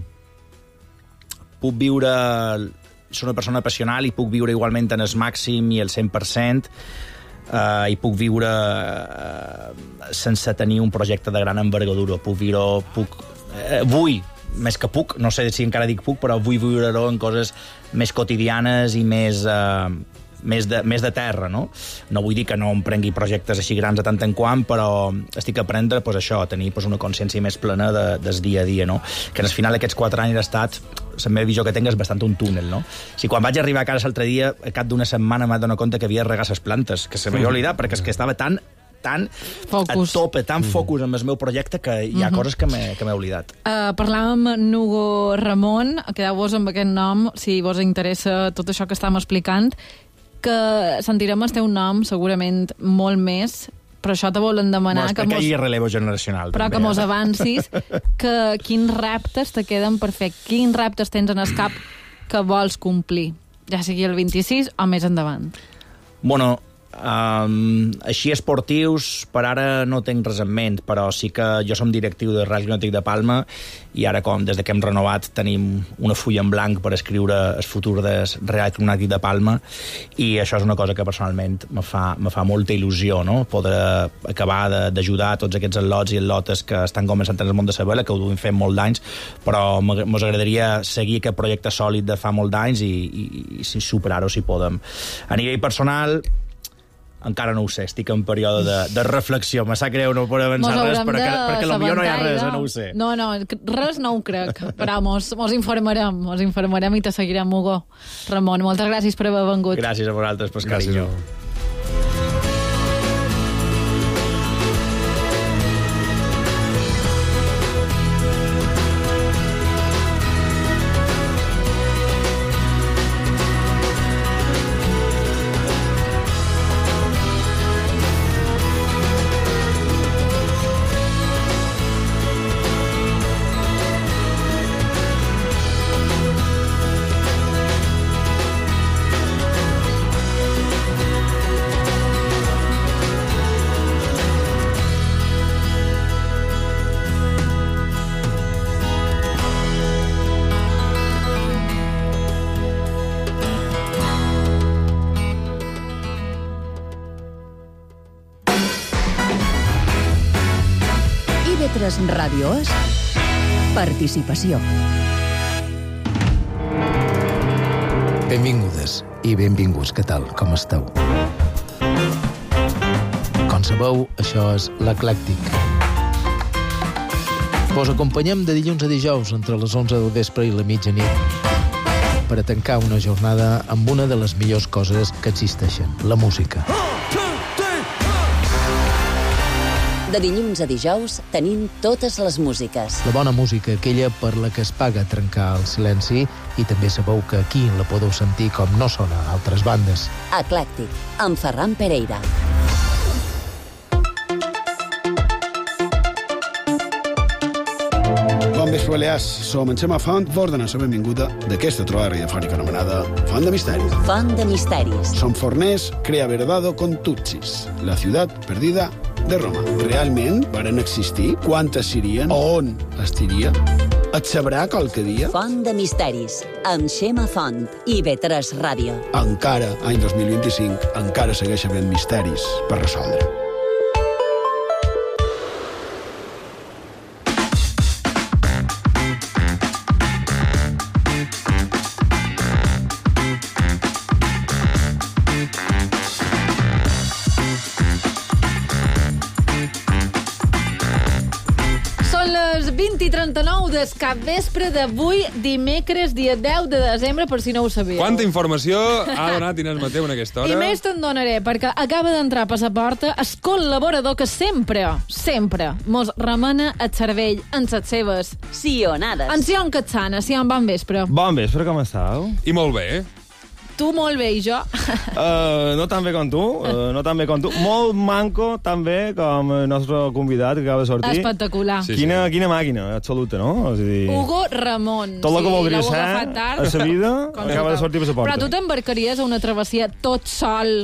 puc viure... Soc una persona passional i puc viure igualment en el màxim i el cent per cent, uh, i puc viure uh, sense tenir un projecte de gran envergadura. Puc viure... Puc, uh, vull, més que puc, no sé si encara dic puc, però vull viure-ho en coses més quotidianes i més... Uh, Més de, més de terra, no? No vull dir que no em prengui projectes així grans de tant en quant, però estic a aprendre pues, això, a tenir pues, una consciència més plena de, del dia a dia, no? Que al final aquests quatre anys ha estat... La meva visió que tinc és bastant un túnel, no? Si quan vaig arribar a casa l'altre dia, al cap d'una setmana m'he donat compte que havia regat les plantes, que se m'havia oblidat, perquè és que estava tan tan focus. a tope, tan focus amb el meu projecte que hi ha uh-huh. coses que m'he oblidat. Uh, parlàvem amb Nugo Ramon, quedeu-vos amb aquest nom, si vos interessa tot això que estàvem explicant, que sentirem el teu nom segurament molt més, però això te volen demanar... Bueno, que, que mos... hi ha relevo generacional. Però també, que mos eh? avancis, que quins reptes te queden per fer, quins reptes tens en el cap que vols complir, ja sigui el vint-i-sis o més endavant. Bueno, Um, així esportius per ara no tinc res en ment, però sí que jo som directiu de Real Clínic de Palma i ara com des de que hem renovat tenim una fulla en blanc per escriure el futur de Real Clínic de Palma, i això és una cosa que personalment me fa, me fa molta il·lusió, no? Poder acabar d'ajudar tots aquests atlots i atlotes que estan començant en el món de la vela, que ho duim fent molt d'anys, però mos agradaria seguir aquest projecte sòlid de fa molt d'anys i, i, i superar-ho si podem. A nivell personal encara no ho sé, estic en període de, de reflexió. Me sap greu no poder avançar res, perquè, perquè potser no hi ha res, no ho sé. No, no, res no ho crec, però mos, mos informarem, mos informarem i te seguirem, Hugo. Ramon, moltes gràcies per haver vengut. Gràcies a vosaltres, per carinyo. tres Ràdio és participació. Benvingudes i benvinguts, què tal, com esteu? Com sabeu, això és l'Eclèctic. Vos acompanyem de dilluns a dijous entre les onze del vespre i la mitjanit per a tancar una jornada amb una de les millors coses que existeixen, la música. De dilluns a dijous tenim totes les músiques. La bona música, aquella per la que es paga trencar el silenci, i també sabeu que aquí la podeu sentir com no sona a altres bandes. Eclèctic, amb Ferran Pereira. Bon vespre, Balears. Som en Xema Font, vos donem la benvinguda d'aquesta trobada radiofònica anomenada Font de Misteris. Font de Misteris. Son Fornés crea Verdado con Tutsis, la ciutat perdida de Roma. Realment varen existir? Quantes serien? On estiria? Et sabrà qualque dia? Font de Misteris, amb Xema Font i B tres Ràdio. Encara, any dos mil vint-i-cinc, encara segueix havent misteris per resoldre. vint i trenta-nou del capvespre d'avui, dimecres, dia deu de desembre, per si no ho sabíeu. Quanta informació ha donat Inés Mateu en aquesta hora? I més te'n donaré, perquè acaba d'entrar a Passaporta el col·laborador que sempre, sempre mos remena el cervell en les seves sionades. En Sion Catsana. Sion, bon vespre. Bon vespre, com estàu? I molt bé, eh? Tu molt bé, i jo? Uh, no tan bé com tu, uh, no tan bé com tu. Molt manco, tan bé com el nostre convidat que acaba de sortir. Espectacular. Sí, quina, sí. Quina màquina, absoluta, no? És a dir... Hugo Ramon. Tot el que sí, voldria ser a sa vida acaba de sortir per sa porta. Però tu t'embarcaries a una travessia tot sol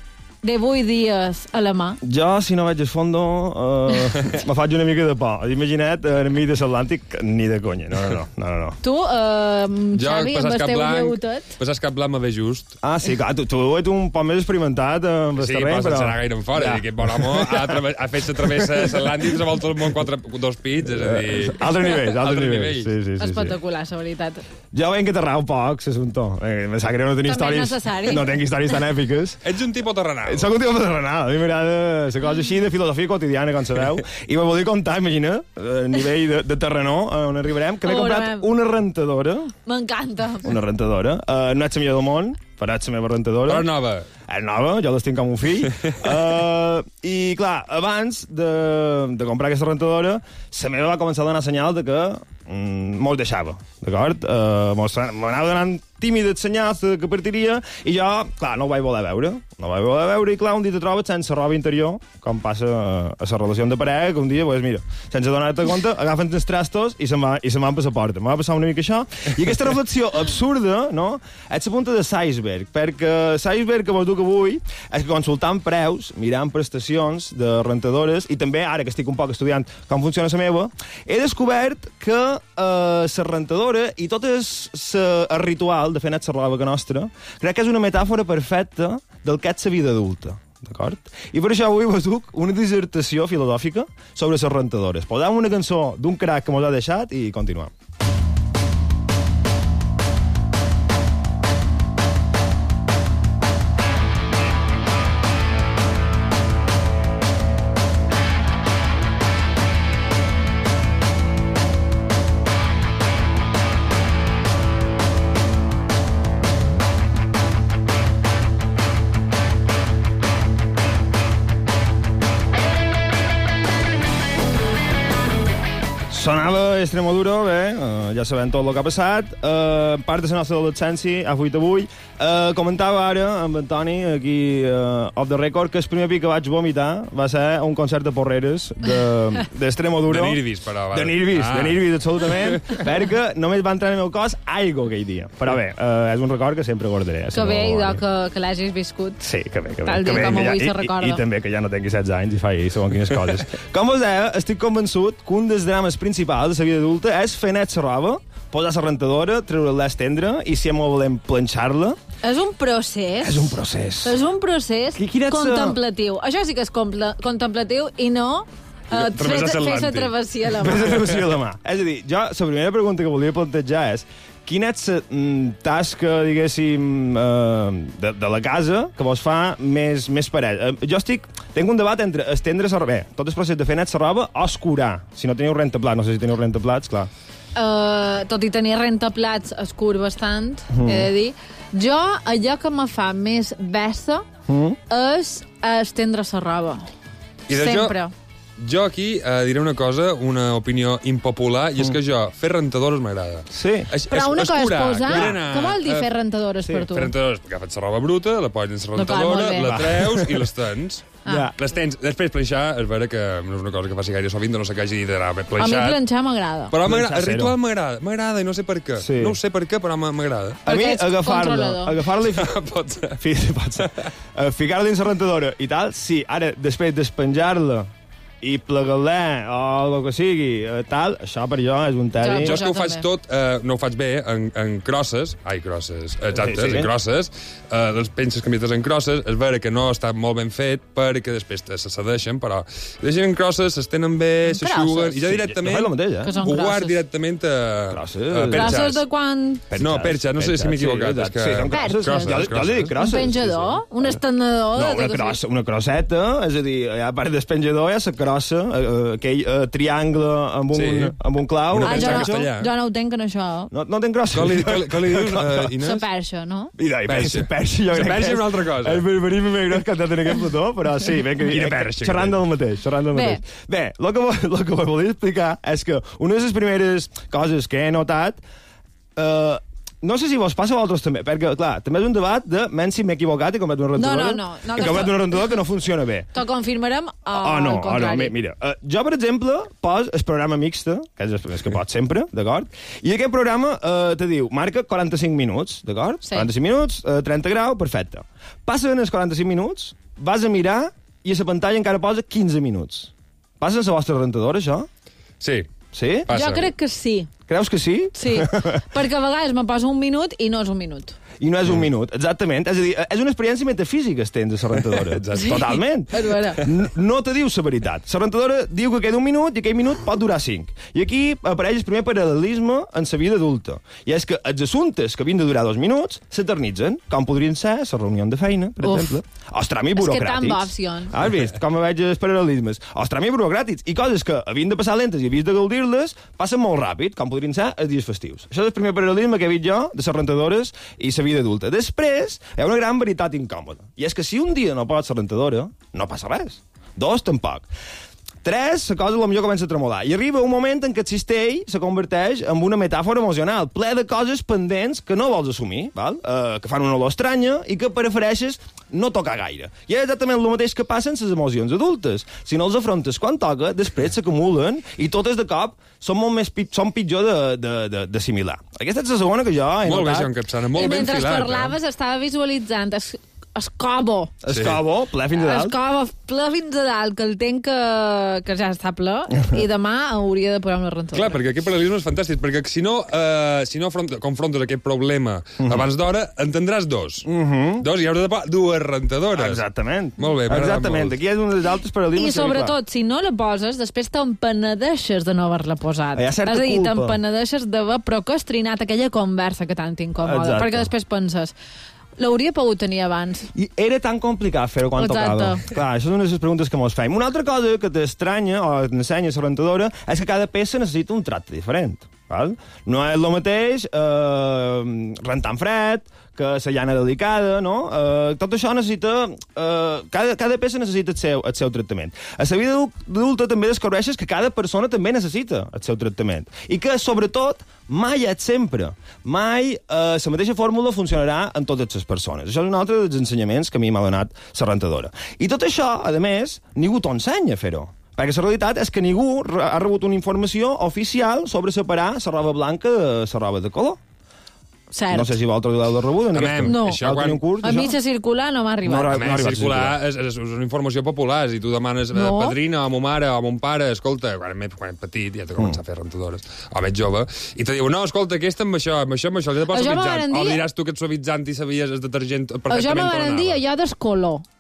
de vuit dies a la mà? Jo, si no vaig al fondo, uh, me faig una mica de por. Imagina't, enmig de l'Atlàntic, ni de conya. No, no, no. no, no. Tu, uh, Xavi, amb el teu lleutet... Passar cap blanc me ve just. Ah, sí, clar, tu, tu ets un poc més experimentat amb el sí, terreny, però... Sí, però sense anar gaire en fora. Ja. Aquest bon home ha, tra... ha fet la travessa a l'Atlàntic, s'ha voltat el món quatre, dos pits, és a dir... Altre nivell, altre, altre nivell. nivell. Sí, sí, sí, espectacular, la veritat. Jo venc a terrar un poc, s'assumpto. Eh, me sap greu no tenir històries... No tenc històries tan èpiques. Ets un tipus terrenal. Soc un tipus terrenal. A mi m'agrada la cosa així de filosofia quotidiana, com sabeu. I me volia contar, imagina, a nivell de, de terrenor, on arribarem, que m'he comprat una rentadora. M'encanta. Una rentadora. Uh, no ets la millor del món, però ets la meva rentadora. Però nova. És nova, jo l'estinc com un fill. uh, I, clar, abans de, de comprar aquesta rentadora, la meva va començar a donar senyal de que mm, mos deixava, d'acord? Uh, M'anava donant tímides senyals que partiria, i jo, clar, no ho vaig voler veure. No ho vaig voler veure, i clar, un dia te trobes sense roba interior, com passa a la relació de parella, que un dia, pues, mira, sense donar-te compte, agafen els trastos i se'n va, i se'n van per la porta. Em va passar una mica això. I aquesta reflexió absurda, no?, és la punta de l'iceberg, perquè l'iceberg que vos duc avui és que consultant preus, mirant prestacions de rentadores, i també, ara que estic un poc estudiant com funciona la meva, he descobert que eh, la rentadora i tot el, el ritual de fer net la roba que nostra, crec que és una metàfora perfecta del que és la vida adulta. D'acord? I per això avui vos duc una dissertació filosòfica sobre les rentadores. Posem una cançó d'un crac que mos ha deixat i continuem. Sonava Extremoduro, bé, uh, ja sabem tot el que ha passat. Uh, part de la nostra adolescència, ha fuit avui. Uh, comentava ara amb Antoni, aquí uh, off the record, que el primer pic que vaig vomitar va ser un concert de porreres d'Extremoduro. De, de Nirvis, però. De Nirvis, ah. de Nirvis, absolutament, perquè només va entrar en el meu cos aigua aquell dia. Però bé, uh, és un record que sempre guardaré. Que bé, idò, que, que l'hagis viscut. Sí, que bé, que bé. Tal dia com avui se recorda. I, i, I també que ja no tingui setze anys i faig segons quines coses. Com vos deia, estic convençut que un dels drames principals de la vida adulta és fer net la roba, posar la rentadora, treure-la estendre i, si no volem, planxar-la. És un procés. És un procés. És un procés Qui, contemplatiu. Això sí que és contemplatiu i no Uh, Fes la travessia a la mà. Fes la travessia a la mà. És a dir, jo, la primera pregunta que volia plantejar és quina és la mm, tasca, diguéssim, eh, de, de la casa que vos fa més, més parell? Eh, jo estic... Tinc un debat entre estendre la roba... Bé, tot el procés de fer net la roba o escurar. Si no teniu rentaplats, no sé si teniu rentaplats, clar. Uh, tot i tenir rentaplats escur bastant, mm. he de dir. Jo, allò que me fa més bessa mm. és estendre la roba. I de Sempre. Jo, jo aquí uh, diré una cosa, una opinió impopular, i és que jo, fer rentadores m'agrada. Sí. Es, Però una cosa és posar... Anar, Què vol dir uh, fer rentadores sí, per tu? Fer rentadores, perquè agafes la roba bruta, la poses en la No, clar, rentadora, molt bé. la treus i les tens. Ah. Ja. Les tens. Després planxar, és vera que no és una cosa que faci gaire sovint, no sé què hagi d'anar A mi planxat. planxar m'agrada. Però m'agrada, Planxar el zero. ritual m'agrada, m'agrada i no sé per què. Sí. No ho sé per què, però m'agrada. A mi, Perquè ets agafar-la, controlador. agafar-la i... Pot ser. Fi, pot ser. Uh, ficar-la dins la rentadora i tal, sí. Ara, després despenjar-la i plegar-la o el que sigui, eh, tal, això per jo és un tedi. Jo és que ho faig també. tot, eh, no ho faig bé, en, en crosses, ai, crosses, exacte, Sí, sí. en crosses, eh, les penses camisetes en crosses, és vera que no està molt ben fet perquè després te se cedeixen, però deixen en crosses, s'estenen bé, En s'aixuguen, crosses? i jo Sí, directament no fa el mateix, eh? Que són ho guard crosses. directament a, Crosses. a perxes. Grosses de quan... No, perxa, no sé si m'he equivocat. Sí, és que... sí, són crosses. Perxes. Jo, jo li dic Un crosses. penjador? Un estenedor? No, de una, tot crossa, una crosseta, és a dir, a part del penjador hi ha la crossa, eh, aquell eh, triangle amb un, Sí. amb un clau. Una Ah, jo penja en no, castellà. jo no ho tenc, en això. No, no tens crossa. Com li, com, com li dius, uh, Inés? La perxa, no? I de, perxa. Perxa. perxa, jo La crec perxa que és una altra cosa. El barbarisme més gros que ha estat en aquest plató, però sí, ben que... Quina perxa, Xerrant que del mateix, xerrant del Bé. mateix. Bé, el que, vo- lo que vos volia explicar és que una de les primeres coses que he notat... Eh, no sé si vos passa a vosaltres també, perquè, clar, també és un debat de menys si m'he equivocat i he comprat una rentadora. no, no, no, he no, comprat no. una rentadora que no funciona bé. T'ho confirmarem o Oh, no, al oh, no, contrari? mi- mira, uh, jo, per exemple, pos el programa mixta, que és el que pot sempre, d'acord? I aquest programa uh, te diu, marca quaranta-cinc minuts, d'acord? Sí. quaranta-cinc minuts, uh, trenta graus, perfecte. Passen els quaranta-cinc minuts, vas a mirar i a la pantalla encara posa quinze minuts. Passa en la vostra rentadora, això? Sí. Sí? Passa. Jo crec que sí. Creus que sí? Sí, perquè a vegades me posa un minut i no és un minut. I no és un minut, exactament. És a dir, és una experiència metafísica, tens, a la rentadora. Sí. Totalment. És vera. N- No te diu la veritat. La rentadora diu que queda un minut i aquell minut pot durar cinc. I aquí apareix el primer paral·lelisme en la vida adulta. I és que els assumptes que havien de durar dos minuts s'eternitzen, com podrien ser la reunió de feina, per Uf. exemple. Els tràmits És que burocràtics. tan bofs són. Has vist com veig els paral·lelismes? Els tràmits burocràtics. I coses que havien de passar lentes i havies de gaudir-les passen molt ràpid, com podrien ser els dies festius. Això és el primer paral·lelisme que he vist jo de les rentadores i la vida adulta. Després, hi ha una gran veritat incòmoda. I és que si un dia no pots la rentadora, no passa res. Dos, tampoc. Tres, la cosa potser comença a tremolar. I arriba un moment en què el cistell se converteix en una metàfora emocional, ple de coses pendents que no vols assumir, val? Uh, que fan una olor estranya i que prefereixes no tocar gaire. I és exactament el mateix que passa amb les emocions adultes. Si no els afrontes quan toca, després s'acumulen i totes de cop són molt més pit són pitjor d'assimilar. Aquesta és la segona que jo he Molt bé, notat. Joan Capçana, I molt ben mentre filat. parlaves estava visualitzant es, escobo. Escobo, ple fins a dalt. Escobo, ple fins a dalt, que el tenc que, que ja està ple, i demà hauria de posar una rentadora. Clar, perquè aquest paral·lelisme és fantàstic, perquè si no, eh, si no afronta, confrontes aquest problema uh -huh. abans d'hora, en tindràs dos. Uh -huh. Dos, i hauràs de pagar dues rentadores. Exactament. Molt bé, m'ha agradat Exactament. molt. Aquí és un dels altres paral·lelismes. I sobretot, si no la poses, després t'empenedeixes de no haver-la posat. Hi ha certa És a dir, culpa. t'empenedeixes d'haver procrastinat aquella conversa que tant incòmoda. Exacte. Perquè després penses, l'hauria pogut tenir abans. I era tan complicat fer-ho quan Exacte. tocava. Clar, això és una de les preguntes que mos fem. Una altra cosa que t'estranya o t'ensenya la rentadora és que cada peça necessita un tracte diferent. Val? No és el mateix eh, rentar en fred, que la llana delicada, no? Eh, tot això necessita... Eh, cada, cada peça necessita el seu, el seu tractament. A la vida adulta també descobreixes que cada persona també necessita el seu tractament. I que, sobretot, mai és sempre. Mai eh, la mateixa fórmula funcionarà en totes les persones. Això és un altre dels ensenyaments que a mi m'ha donat la rentadora. I tot això, a més, ningú t'ho ensenya a fer-ho. Perquè la realitat és que ningú ha rebut una informació oficial sobre separar la roba blanca de la roba de color. Cert. No sé si vosaltres l'heu de rebuda. En aquest... No. Això quan... un curs, a mi la circular no m'ha arribat. No, A no ha més, arribat a circular és, és, és una informació popular. Si tu demanes No. a padrina, o a mon mare, o a mon pare, escolta, quan ets, quan ets petit ja t'he començat a fer rentadores, o més jove, i te diu, no, escolta, aquesta amb això, amb això, amb això, ja te pots Això me suavitzant. varen dir- O diràs tu que ets suavitzant i sabies el detergent Això perfectament me on van dir anava. allò d'escolor.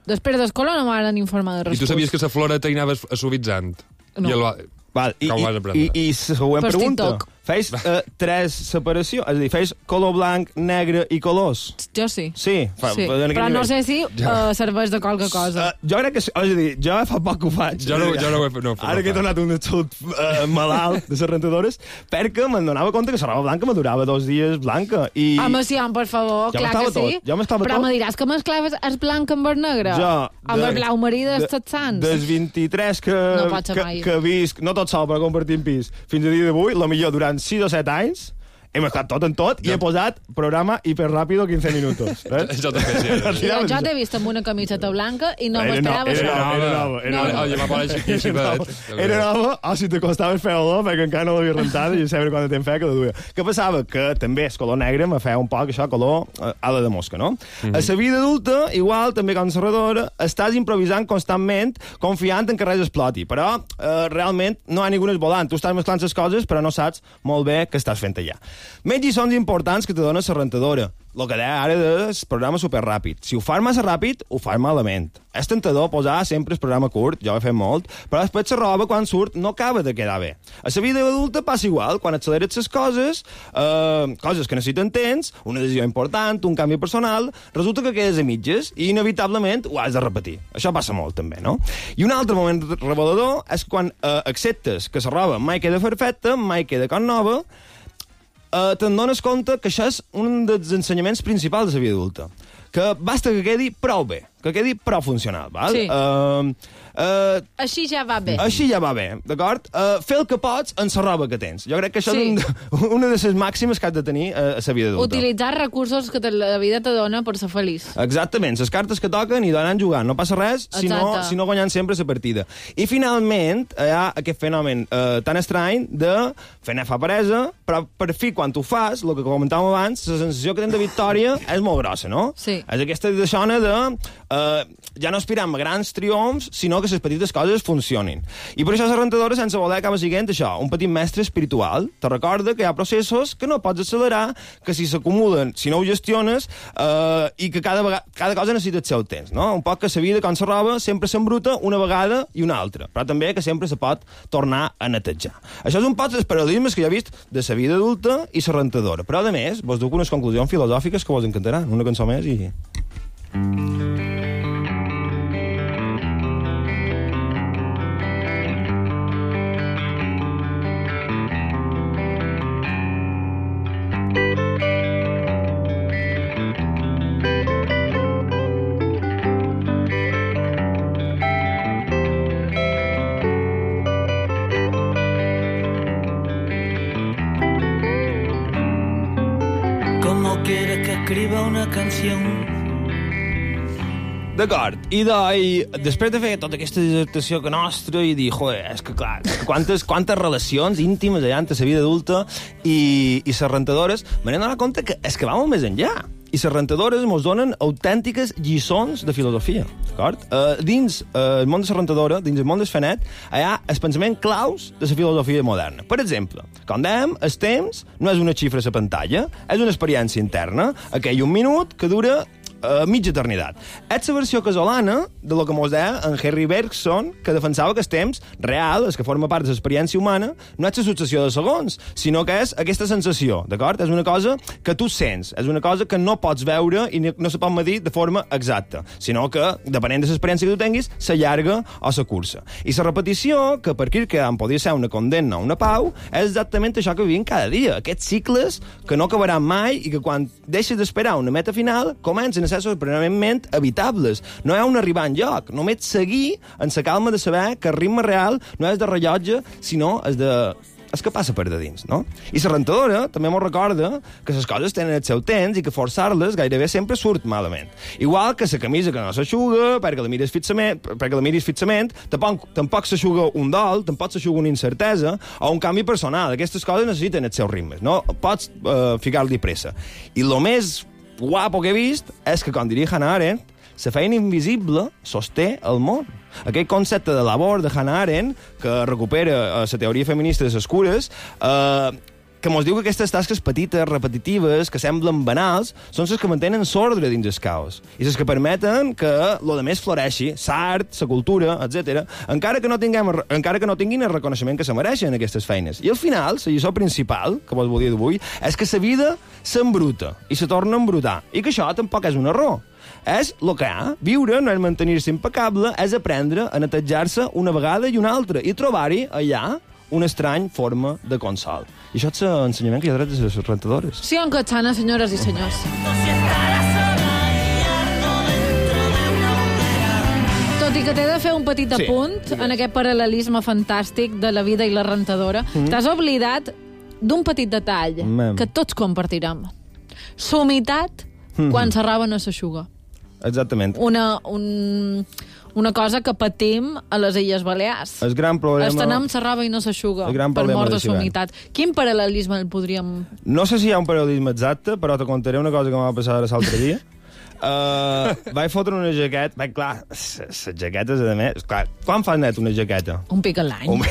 Després d'escola no m'han informar de res. I tu sabies que la flora t'anaves suavitzant? No. I el... Val, i, Com ho vas i, aprendre? i, i següent Per pregunta. TikTok. Feis uh, tres separacions, és a dir, feis color blanc, negre i colors. Jo sí. Sí, fa, sí. en Però no nivell. sé si uh, serveix de qualque cosa. Uh, jo crec que... És a dir, jo fa poc que ho faig. Jo no, jo no ho he fet. No, Ara que he tornat un salut uh, malalt de les rentadores, perquè me'n donava compte que la roba blanca me durava dos dies blanca. I... Home, sí, home, per favor, Jo clar que m'estava sí. tot, jo m'estava Però tot. me diràs que mesclaves el blanc amb el negre? Jo, amb de- el blau marí dels de- Tots Sants? Dels vint-i-tres que, No pot ser que, mai. que visc, no tot sol, però compartim pis, fins a dia d'avui, la millor durant sis o set anys, he mesclat tot en tot i he posat programa hiperràpido quinze minutos. Eh? Jo també, sí. Jo, jo t'he vist amb una camiseta blanca i no Era m'esperava no- això. era nova, era nova, era No, nova. no. Oye, m'ha parlat així, així, Era nova, era nova, o si te costava fer olor, perquè encara no l'havia rentada i sempre quan temps feia que la duia. Què passava? Que també el color negre me feia un poc això, color eh, ala de mosca, no? Mhm. A la vida adulta, igual, també com serradora, estàs improvisant constantment, confiant en que res exploti, però eh, realment no hi ha ningú volant. Tu estàs mesclant les coses, però no saps molt bé què estàs fent allà. Més lliçons importants que te dona la rentadora. El que deia ara és programa superràpid. Si ho fas massa ràpid, ho fas malament. És tentador posar sempre el programa curt, jo ho he fet molt, però després la roba, quan surt, no acaba de quedar bé. A la vida adulta passa igual. Quan acceleres les coses, eh, coses que necessiten temps, una decisió important, un canvi personal, resulta que quedes a mitges i inevitablement ho has de repetir. Això passa molt, també, no? I un altre moment revelador és quan eh, acceptes que la roba mai queda perfecta, mai queda com nova, Uh, te'n dones compte que això és un dels ensenyaments principals de la vida adulta. Que basta que quedi prou bé, que quedi prou funcional, val? Sí. Uh, uh, Així ja va bé. així ja va bé, d'acord? Uh, fer el que pots en la roba que tens. Jo crec que això Sí. és un, una de les màximes que has de tenir a, a la vida adulta. Utilitzar recursos que te, la vida te dona per ser feliç. Exactament, les cartes que toquen i donen jugant, no passa res si no, Exacte. si no guanyant sempre la partida. I finalment hi ha aquest fenomen eh, tan estrany de fer anar fa peresa, però per fi quan tu fas, el que comentàvem abans, la sensació que tens de victòria és molt grossa, no? Sí. És aquesta deixona de eh, ja no aspiram a grans triomfs, sinó que les petites coses funcionin. I per això la rentadora, sense voler, acaba sent això, un petit mestre espiritual. Te recorda que hi ha processos que no pots accelerar, que si s'acumulen, si no ho gestiones, eh, i que cada, vegada, cada cosa necessita el seu temps, no? Un poc que la vida, com se roba, sempre s'embruta una vegada i una altra, però també que sempre se pot tornar a netejar. Això és un poc dels paral·lelismes que jo he vist de la vida adulta i la rentadora. Però, a més, vos duc unes conclusions filosòfiques que vos encantaran. Una cançó més i... ¿Cómo quiere que escriba una canción? D'acord, i, de, i després de fer tota aquesta dissertació que nostra i dir, joder, és que clar, quantes, quantes relacions íntimes hi ha entre la vida adulta i, i les rentadores, me n'he donat compte que és que va molt més enllà. I les rentadores ens donen autèntiques lliçons de filosofia, d'acord? Uh, dins uh, el món de la rentadora, dins el món del fenet, hi ha el pensament claus de la filosofia moderna. Per exemple, com dèiem, el temps no és una xifra a la pantalla, és una experiència interna, aquell un minut que dura a mitja eternitat. És la versió casolana de lo que mos deia en Henry Bergson, que defensava que el temps real, el que forma part de l'experiència humana, no és la successió de segons, sinó que és aquesta sensació, d'acord? És una cosa que tu sents, és una cosa que no pots veure i no se pot medir de forma exacta, sinó que, depenent de l'experiència que tu tinguis, s'allarga o se cursa. I la repetició, que per Kierkegaard podria ser una condemna o una pau, és exactament això que vivim cada dia, aquests cicles que no acabaran mai i que quan deixes d'esperar una meta final, comencen a ser sorprenentment evitables. No hi ha un arribar enlloc, només seguir en la calma de saber que el ritme real no és de rellotge, sinó és de... és que passa per de dins, no? I la rentadora també m'ho recorda que les coses tenen el seu temps i que forçar-les gairebé sempre surt malament. Igual que la camisa que no s'aixuga perquè la mires fixament, perquè la miris fixament, tampoc, tampoc s'aixuga un dol, tampoc s'aixuga una incertesa o un canvi personal. Aquestes coses necessiten els seus ritmes, no pots uh, ficar-li pressa. I el més guapo que he vist és que, com diria Hannah Arendt, la feina invisible sosté el món. Aquell concepte de labor de Hannah Arendt, que recupera eh, la teoria feminista de les cures, eh, que mos diu que aquestes tasques petites, repetitives, que semblen banals, són les que mantenen l'ordre dins el caos i les que permeten que lo de més floreixi, l'art, la cultura, etcètera, encara que no tinguem, encara que no tinguin el reconeixement que se mereixen aquestes feines. I al final, la lliçó principal que vos volia dir avui és que la vida s'embruta i se torna a embrutar i que això tampoc és un error. És el que hi ha. Viure no és mantenir-se impecable, és aprendre a netejar-se una vegada i una altra i trobar-hi allà una estrany forma de consol. I això és l'ensenyament que hi ha dret de les rentadores. Sí, en Catxana, senyores i senyors. Tot i que t'he de fer un petit Sí. apunt en aquest paral·lelisme fantàstic de la vida i la rentadora, Mm. t'has oblidat d'un petit detall Mm. que tots compartirem. Sumitat Mhm. quan la roba no s'aixuga. Exactament. Una, un, una cosa que patim a les Illes Balears. El gran problema... Estenem la roba i no s'aixuga El gran per problema mort de de l'hivern. sumitat. Quin paral·lelisme el podríem... No sé si hi ha un paral·lelisme exacte, però te contaré una cosa que m'ha passat ara l'altre dia. Uh, vaig fotre una jaqueta... Vaig, clar, les jaquetes, a més... Clar, quan fas net una jaqueta? Un pic a l'any. Un,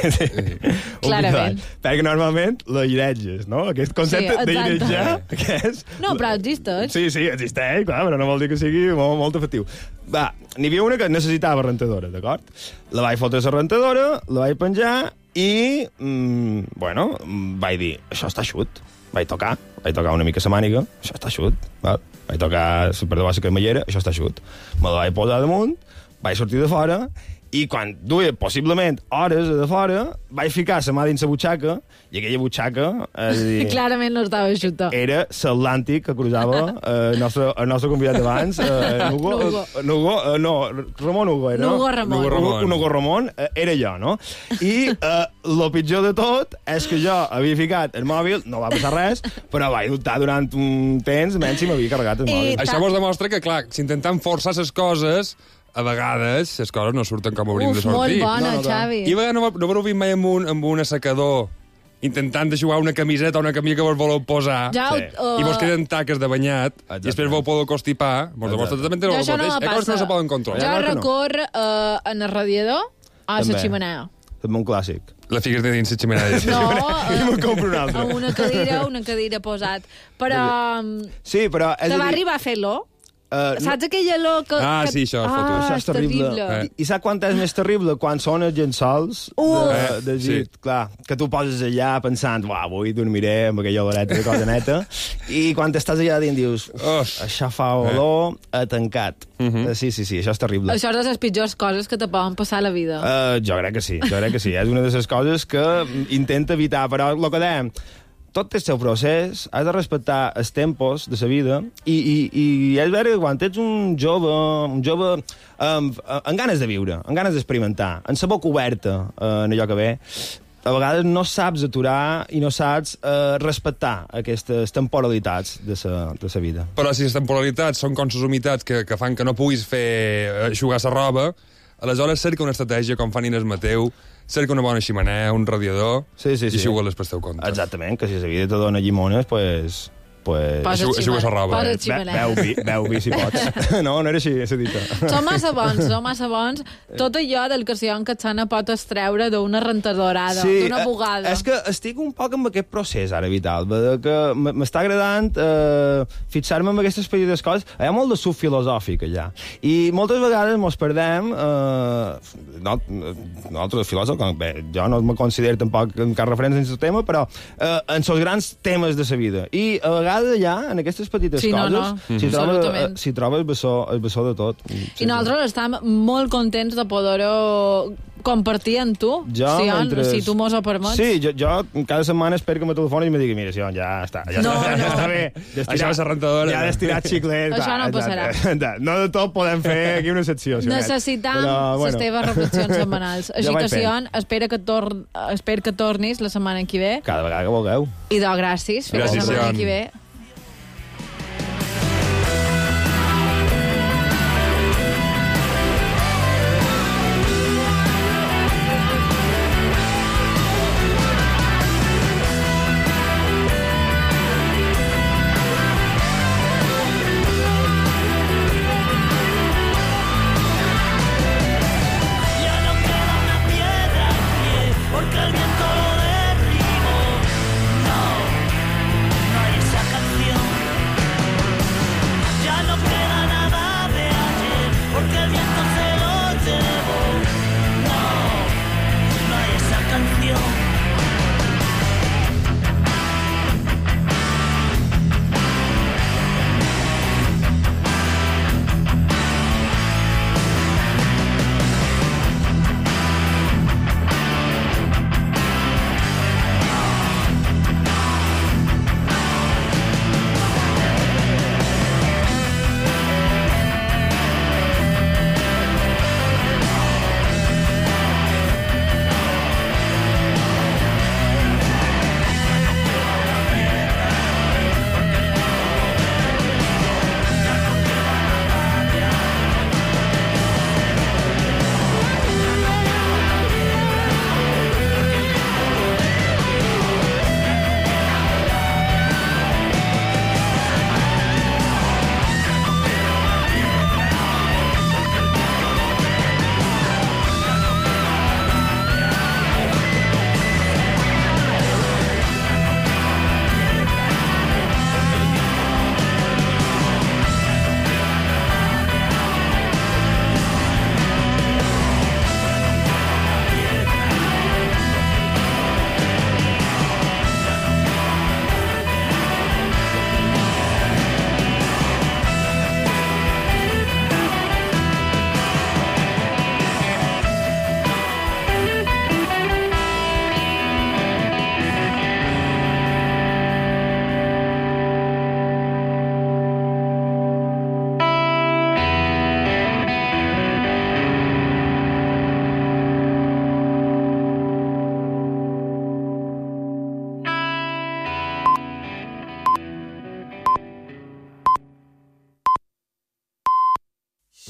Clarament. Perquè normalment la iretges, no? Aquest concepte Sí, exacte. d'iretjar, que és... No, però existeix. Sí, sí, existeix, clar, però no vol dir que sigui molt, molt efectiu. Va, n'hi havia una que necessitava rentadora, d'acord? La vaig fotre a la rentadora, la vaig penjar i, mm, bueno, vaig dir, això està xut. Vaig tocar, vaig tocar una mica la màniga, això està xut. Val? Vaig tocar la part de baixa cremallera, això està xut. Me la vaig posar damunt, vaig sortir de fora i quan duia possiblement hores de fora, vaig ficar la mà dins la butxaca i aquella butxaca, és a dir, Clarament no estava xuta. era l'Atlàntic que cruzava eh, el, nostre, el nostre convidat d'abans, eh, Nugo, Nugo. eh, Nugo, eh, no, Ramon Hugo era, Nugo Ramon. Nugo Ramon, Nugo, Nugo Ramon eh, era jo, no? I eh, el pitjor de tot és que jo havia ficat el mòbil, no va passar res, però vaig dubtar durant un temps, menys si m'havia carregat el mòbil. Això vos demostra que, clar, si intentem forçar les coses, a vegades les coses no surten com haurien Uf, de sortir. molt bona, no, no, Xavi. I a vegades no, no vau vist mai amb un, amb un assecador intentant eixugar una camiseta o una camisa que vos voleu posar Ja, sí. uh, i vos queden taques de banyat i després vos podeu constipar, vos demostra totalment el Jo això no mateix. me Hi ha coses que no passa. se poden controlar. Jo recorre uh, en el radiador a la També. ximenea. També un clàssic. La figues de dins la ximenea. No, I me'n compro una altra. a una cadira, una cadira posat. Però um, Sí, però... És te a va dir, arribar a fer-lo? Uh, Saps aquella olor que... Ah, que... sí, això, ah, foto. Això és terrible. terrible. I, I saps quan és més terrible? Quan són els llençols Uh. de, de Sí. git, clar, que tu poses allà pensant, uah, avui dormiré amb aquella oloreta de cosa neta, i quan estàs allà dins dius, Uf. això fa olor a tancat. Uh -huh. Sí, sí, sí, això és terrible. Això és de les pitjors coses que te poden passar a la vida. Uh, jo crec que sí, jo crec que sí. És una de les coses que intenta evitar, però el que dèiem, tot té el seu procés, has de respectar els tempos de la vida i, i, i és vera que quan ets un jove, un jove amb, amb ganes de viure, amb ganes d'experimentar, amb la boca oberta eh, en allò que ve, a vegades no saps aturar i no saps eh, respectar aquestes temporalitats de sa, de sa vida. Però si les temporalitats són com les humitats que, que fan que no puguis fer eixugar la roba, aleshores cerca una estratègia com fan Inés Mateu, cerca una bona ximenea, un radiador, sí, sí, i sí. eixuga-les pel teu compte. Exactament, que si la vida te dona llimones, pues... pues... Posa Eixuga- eixuga la roba. Posa Be- ximenea. Beu vi, beu vi si pots. No, no era així, s'ha dit. Són massa bons, són massa bons. Tot allò del que el senyor Catxana pot extreure d'una rentadorada, d'una eh, bugada. És que estic un poc amb aquest procés ara, Vital, de que m- m'està agradant eh, fixar-me en aquestes petites coses. Hi ha molt de subfilosòfic allà. I moltes vegades mos perdem, eh, no, nosaltres filòsofs, com- bé, jo no me considero tampoc cap referència en aquest tema, però eh, en els grans temes de la vida. I a vegades allà, en aquestes petites Sí, no, coses, no. s'hi troba, Absolutament. eh, s'hi troba el bessó, el bessó de tot. I nosaltres estem molt contents de poder-ho compartir amb tu, Jo, si, mentre... si tu mos ho permets. Sí, jo, jo cada setmana espero que me telefoni i me digui, mira, Sion, ja està, ja, No, està, ja no. està bé. Això és la rentadora. Ja has estirat xiclet. Això va, no passarà. exacte. No de tot podem fer aquí una secció. Sionet. Necessitam Però, les teves reflexions setmanals. Així Ja vaig que, fent. Sion, espero que, tor espero que tornis la setmana que ve. Cada vegada que vulgueu. I do, gràcies. Fins Gràcies, la setmana Sion. que ve.